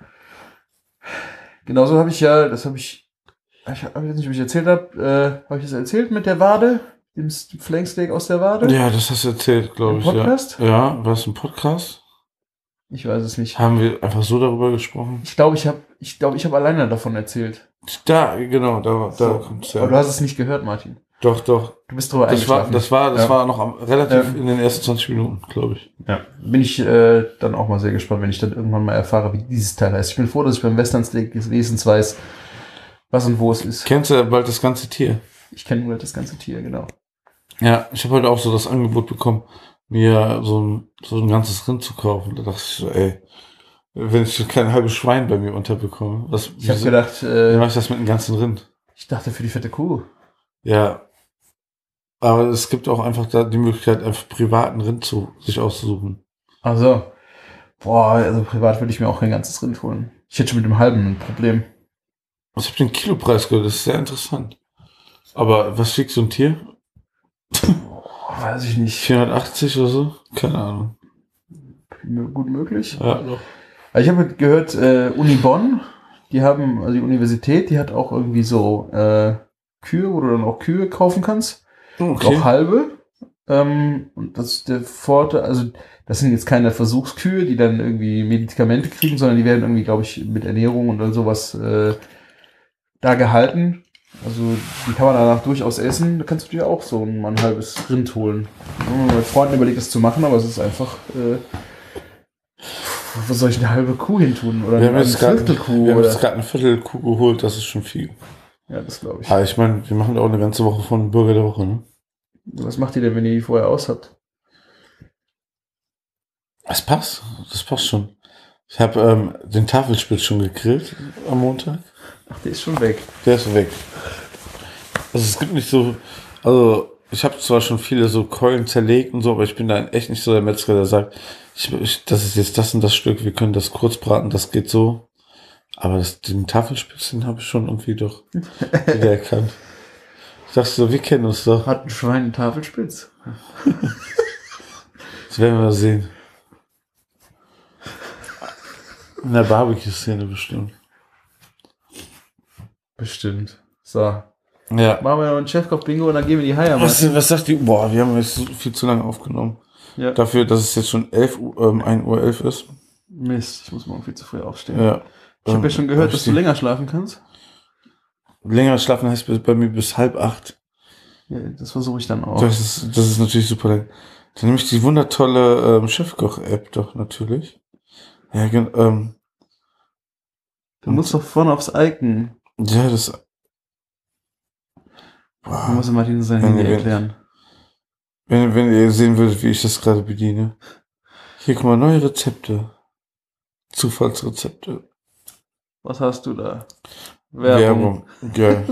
Genauso habe ich ja, das habe ich, ich habe jetzt nicht, ob ich erzählt habe, äh, habe ich das erzählt mit der Wade, dem Flanksteak aus der Wade? Ja, das hast du erzählt, glaube Im ich. Podcast? Ja. Ja, war es ein Podcast? Ich weiß es nicht. Haben wir einfach so darüber gesprochen? Ich glaube, ich habe, ich glaube, ich habe alleine davon erzählt. Da, genau, da, da So. kommt's Aber du ja. hast es nicht gehört, Martin. Doch, doch. Du bist drüber Das war, eingeschlafen. das war, das Ja. war noch am, relativ Ja. in den ersten zwanzig Minuten, glaube ich. Ja, bin ich äh, dann auch mal sehr gespannt, wenn ich dann irgendwann mal erfahre, wie dieses Teil heißt. Ich bin froh, dass ich beim Western Steak wenigstens weiß, was und wo es ist. Kennst du bald das ganze Tier? Ich kenne nur das ganze Tier, genau. Ja, ich habe heute auch so das Angebot bekommen, mir so ein, so ein ganzes Rind zu kaufen. Da dachte ich so, ey, wenn ich kein halbes Schwein bei mir unterbekomme, was, Ich habe wieso- gedacht, wie äh, mache ich das mit einem ganzen Rind? ich dachte für die fette Kuh. Ja. Aber es gibt auch einfach da die Möglichkeit, einfach privaten Rind zu, sich auszusuchen. Also, boah, also privat würde ich mir auch kein ganzes Rind holen. Ich hätte schon mit dem halben ein Problem. Ich habe den Kilopreis gehört, das ist sehr interessant. Aber was wiegt so ein Tier? Boah, weiß ich nicht. vierhundertachtzig oder so? Keine Ahnung. Gut möglich. Ja, doch. Also ich habe gehört, äh, Uni Bonn, die haben, also die Universität, die hat auch irgendwie so äh, Kühe, wo du dann auch Kühe kaufen kannst. Okay. Auch halbe. Ähm, und das ist der Vorteil, also das sind jetzt keine Versuchskühe, die dann irgendwie Medikamente kriegen, sondern die werden irgendwie, glaube ich, mit Ernährung und dann sowas äh, da gehalten. Also die kann man danach durchaus essen. Da kannst du dir auch so ein, ein halbes Rind holen. Ich habe mit Freunden überlegt, das zu machen, aber es ist einfach, äh, was soll ich eine halbe Kuh hin tun? Oder Wir haben eine jetzt gerade Viertelkuh? wir haben jetzt Oder? gerade eine Viertelkuh geholt, das ist schon viel. Ja, das glaube ich. Aber ich meine, wir machen auch eine ganze Woche von Bürger der Woche, ne? Was macht ihr denn, wenn ihr die vorher aus habt? Das passt, das passt schon. Ich habe ähm, den Tafelspitz schon gegrillt am Montag. Ach, der ist schon weg. Der ist weg. Also es gibt nicht so, also ich habe zwar schon viele so Keulen zerlegt und so, aber ich bin da echt nicht so der Metzger, der sagt, ich, ich, das ist jetzt das und das Stück, wir können das kurz braten, das geht so. Aber das, den Tafelspitzen habe ich schon irgendwie doch wieder erkannt. Ich dachte so, wir kennen uns doch. Hat ein Schwein einen Tafelspitz? Das werden wir mal sehen. In der Barbecue-Szene bestimmt. Bestimmt. So. Ja. Machen wir noch ein Chefkoch-Bingo und dann gehen wir die Heier Was, was sagt die? Boah, wir haben jetzt so viel zu lange aufgenommen. Ja. Dafür, dass es jetzt schon elf Uhr, ähm, ein Uhr elf ist. Mist, ich muss morgen viel zu früh aufstehen. Ja. Ich habe ähm, ja schon gehört, dass du die- länger schlafen kannst. Länger schlafen heißt bei bei mir bis halb acht. Ja, das versuche ich dann auch. Das ist, das ist natürlich super lang. Dann nehme ich die wundertolle ähm, Chefkoch-App doch natürlich. Ja, gen- ähm, Du musst doch vorne aufs Icon. ja, das. Du Boah. musst Martin sein Ja, Handy wenn- erklären. Wenn, wenn ihr sehen würdet, wie ich das gerade bediene. Hier, guck mal, neue Rezepte. Zufallsrezepte. Was hast du da? Werbung. Geil.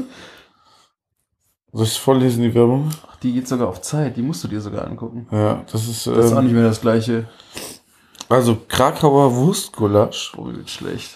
Soll ich vorlesen, die Werbung? Ach, die geht sogar auf Zeit. Die musst du dir sogar angucken. Ja, das ist, Das ist auch ähm, nicht mehr das Gleiche. also Krakauer Wurstgulasch. Oh, wie wird schlecht.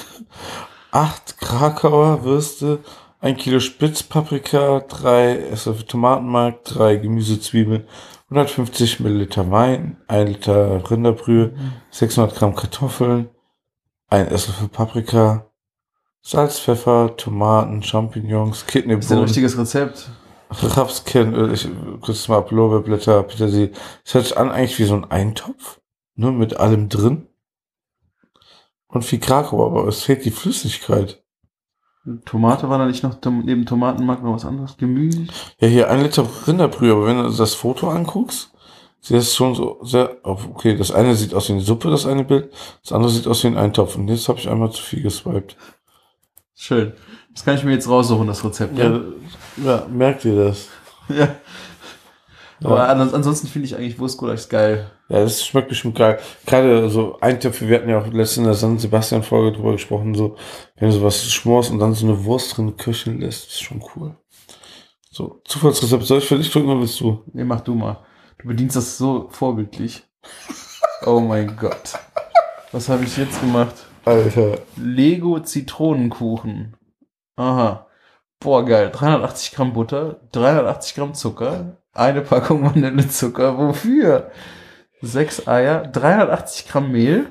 Acht Krakauer Würste, ein Kilo Spitzpaprika, drei Esslöffel Tomatenmark, drei Gemüsezwiebeln, hundertfünfzig Milliliter Wein, ein Liter Rinderbrühe, sechshundert Gramm Kartoffeln, ein Esslöffel Paprika, Salz, Pfeffer, Tomaten, Champignons, Das ist ein Kidneybohnen, richtiges Rezept. Rapskernöl, ich kurz mal ab, Lorbeerblätter, Petersilie. Das hört sich an eigentlich wie so ein Eintopf, ne, mit allem drin. Und viel Krakau, aber es fehlt die Flüssigkeit. Tomate war da nicht noch tom- neben Tomatenmark noch was anderes? Gemüse? Ja, hier ein Liter Rinderbrühe, aber wenn du das Foto anguckst, sieht das schon so sehr, okay, das eine sieht aus wie eine Suppe, das eine Bild, das andere sieht aus wie ein Eintopf. Und jetzt habe ich einmal zu viel geswiped. Schön. Das kann ich mir jetzt raussuchen, das Rezept. Ja, ja, merkt ihr das? Ja. Ja. Aber an- ansonsten finde ich eigentlich Wurstgulasch geil. Ja, das schmeckt bestimmt geil. Gerade so Eintöpfe, wir hatten ja auch letztens in der San Sebastian-Folge drüber gesprochen, so, wenn du sowas schmorst und dann so eine Wurst drin köcheln lässt, ist schon cool. So, Zufallsrezept, soll ich für dich drücken oder willst du? Nee, mach du mal. Du bedienst das so vorbildlich. Oh mein Gott. Was habe ich jetzt gemacht? Alter. Lego Zitronenkuchen. Aha. Boah, geil. dreihundertachtzig Gramm Butter, dreihundertachtzig Gramm Zucker, eine Packung Vanillezucker. Wofür? Sechs Eier, dreihundertachtzig Gramm Mehl,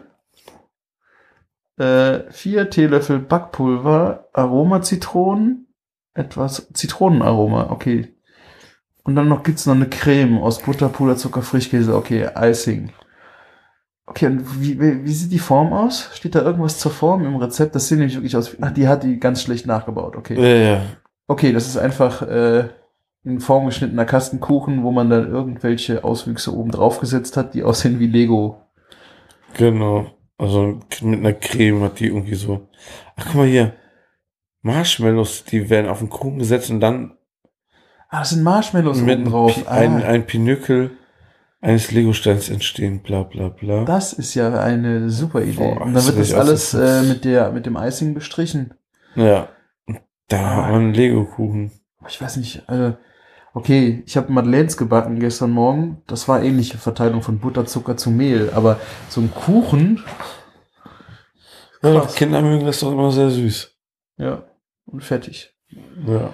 äh, vier Teelöffel Backpulver, Aromazitronen, etwas Zitronenaroma, okay. Und dann noch gibt's noch eine Creme aus Butter, Puderzucker, Frischkäse, okay, Icing. Okay, und wie, wie, wie sieht die Form aus? Steht da irgendwas zur Form im Rezept? Das sieht nämlich wirklich aus. Ach, die hat die ganz schlecht nachgebaut, okay. Ja, ja. Okay, das ist einfach äh, in Form geschnittener Kastenkuchen, wo man dann irgendwelche Auswüchse oben drauf gesetzt hat, die aussehen wie Lego. Genau. Also mit einer Creme hat die irgendwie so. Ach, guck mal hier. Marshmallows, die werden auf den Kuchen gesetzt und dann Ah, das sind Marshmallows mit oben drauf. Pi- Ah, ein, ein Pinökel eines Lego-Steins entstehen, bla bla bla. das ist ja eine super Idee. Boah, Und dann das wird das sieht aus, alles als- äh, mit der mit dem Icing bestrichen. Ja. Und da Ah. hat man einen Lego-Kuchen. Ich weiß nicht, äh, okay, ich habe Madeleines gebacken gestern Morgen. Das war ähnliche Verteilung von Butter, Zucker zu Mehl. Aber so ein Kuchen, Ja, Krass. doch, Kinder mögen das doch immer sehr süß. ja, und fertig. Ja.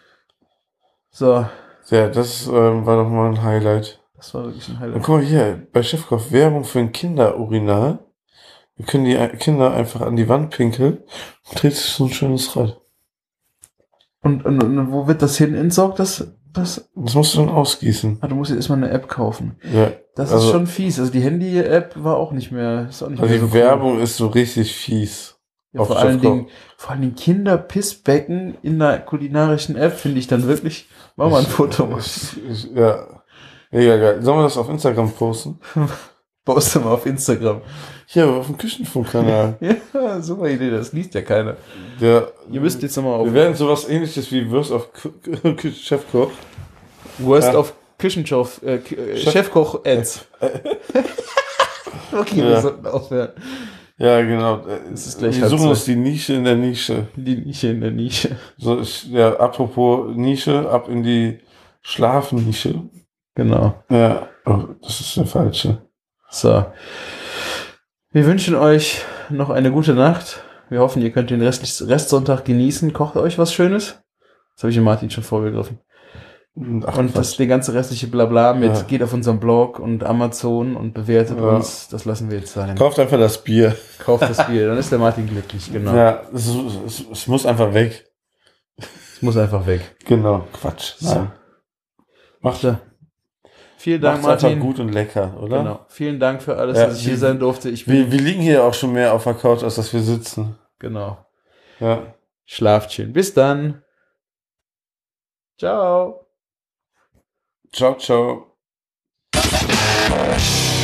So, Ja, das ähm, war doch mal ein Highlight. das war wirklich ein Und Highlight. guck mal hier, bei Chefkoch Werbung für ein Kinderurinal. Wir können die Kinder einfach an die Wand pinkeln und dreht sich so ein schönes Rad. Und, und, und wo wird das hin entsorgt? Das, das, Das musst du dann ausgießen. ah, du musst jetzt erstmal eine App kaufen. Ja. Das Also- ist schon fies. Also die Handy-App war auch nicht mehr, ist auch nicht Also mehr die so cool. Werbung ist so richtig fies. Ja, auf vor allen Chefkoch. Dingen, vor allen Dingen Kinderpissbecken in der kulinarischen App finde ich dann wirklich, mach mal ein Foto. Ich, ich, ja. Mega geil. Sollen wir das auf Instagram posten? Poste mal auf Instagram. Hier, auf dem Küchenfunkkanal. Ja, super Idee, das liest ja keiner. Der, Ihr müsst jetzt nochmal auf wir werden sowas ähnliches wie Würst auf Kü- Kü- Chefkoch. Worst Ja. auf Küchenchef, äh, K- äh, Chef- Chefkoch-Ads. Okay, wir Ja. sollten aufhören. Ja, genau. Das ist gleich wir halb suchen zwei. uns die Nische in der Nische. Die Nische in der Nische. So, ich, ja, apropos Nische, ab in die Schlafnische. Genau. Ja, oh, das ist der falsche. So. Wir wünschen euch noch eine gute Nacht. Wir hoffen, ihr könnt den Rest, Restsonntag genießen. Kocht euch was Schönes. Das habe ich dem Martin schon vorgegriffen. Ach, und das, der ganze restliche Blabla mit ja. geht auf unseren Blog und Amazon und bewertet ja. uns. Das lassen wir jetzt sein. Kauft einfach das Bier. Kauft das Bier, dann ist der Martin glücklich, genau. Ja, es, es, es muss einfach weg. Es muss einfach weg. Genau, Quatsch. So. Macht er. Vielen Dank, Macht's Martin. einfach gut und lecker, oder? Genau. Vielen Dank für alles, ja, dass ich hier sein durfte. Ich bin wir, wir liegen hier auch schon mehr auf der Couch, als dass wir sitzen. Genau. Ja. Schlaft schön. Bis dann. Ciao. Ciao, ciao.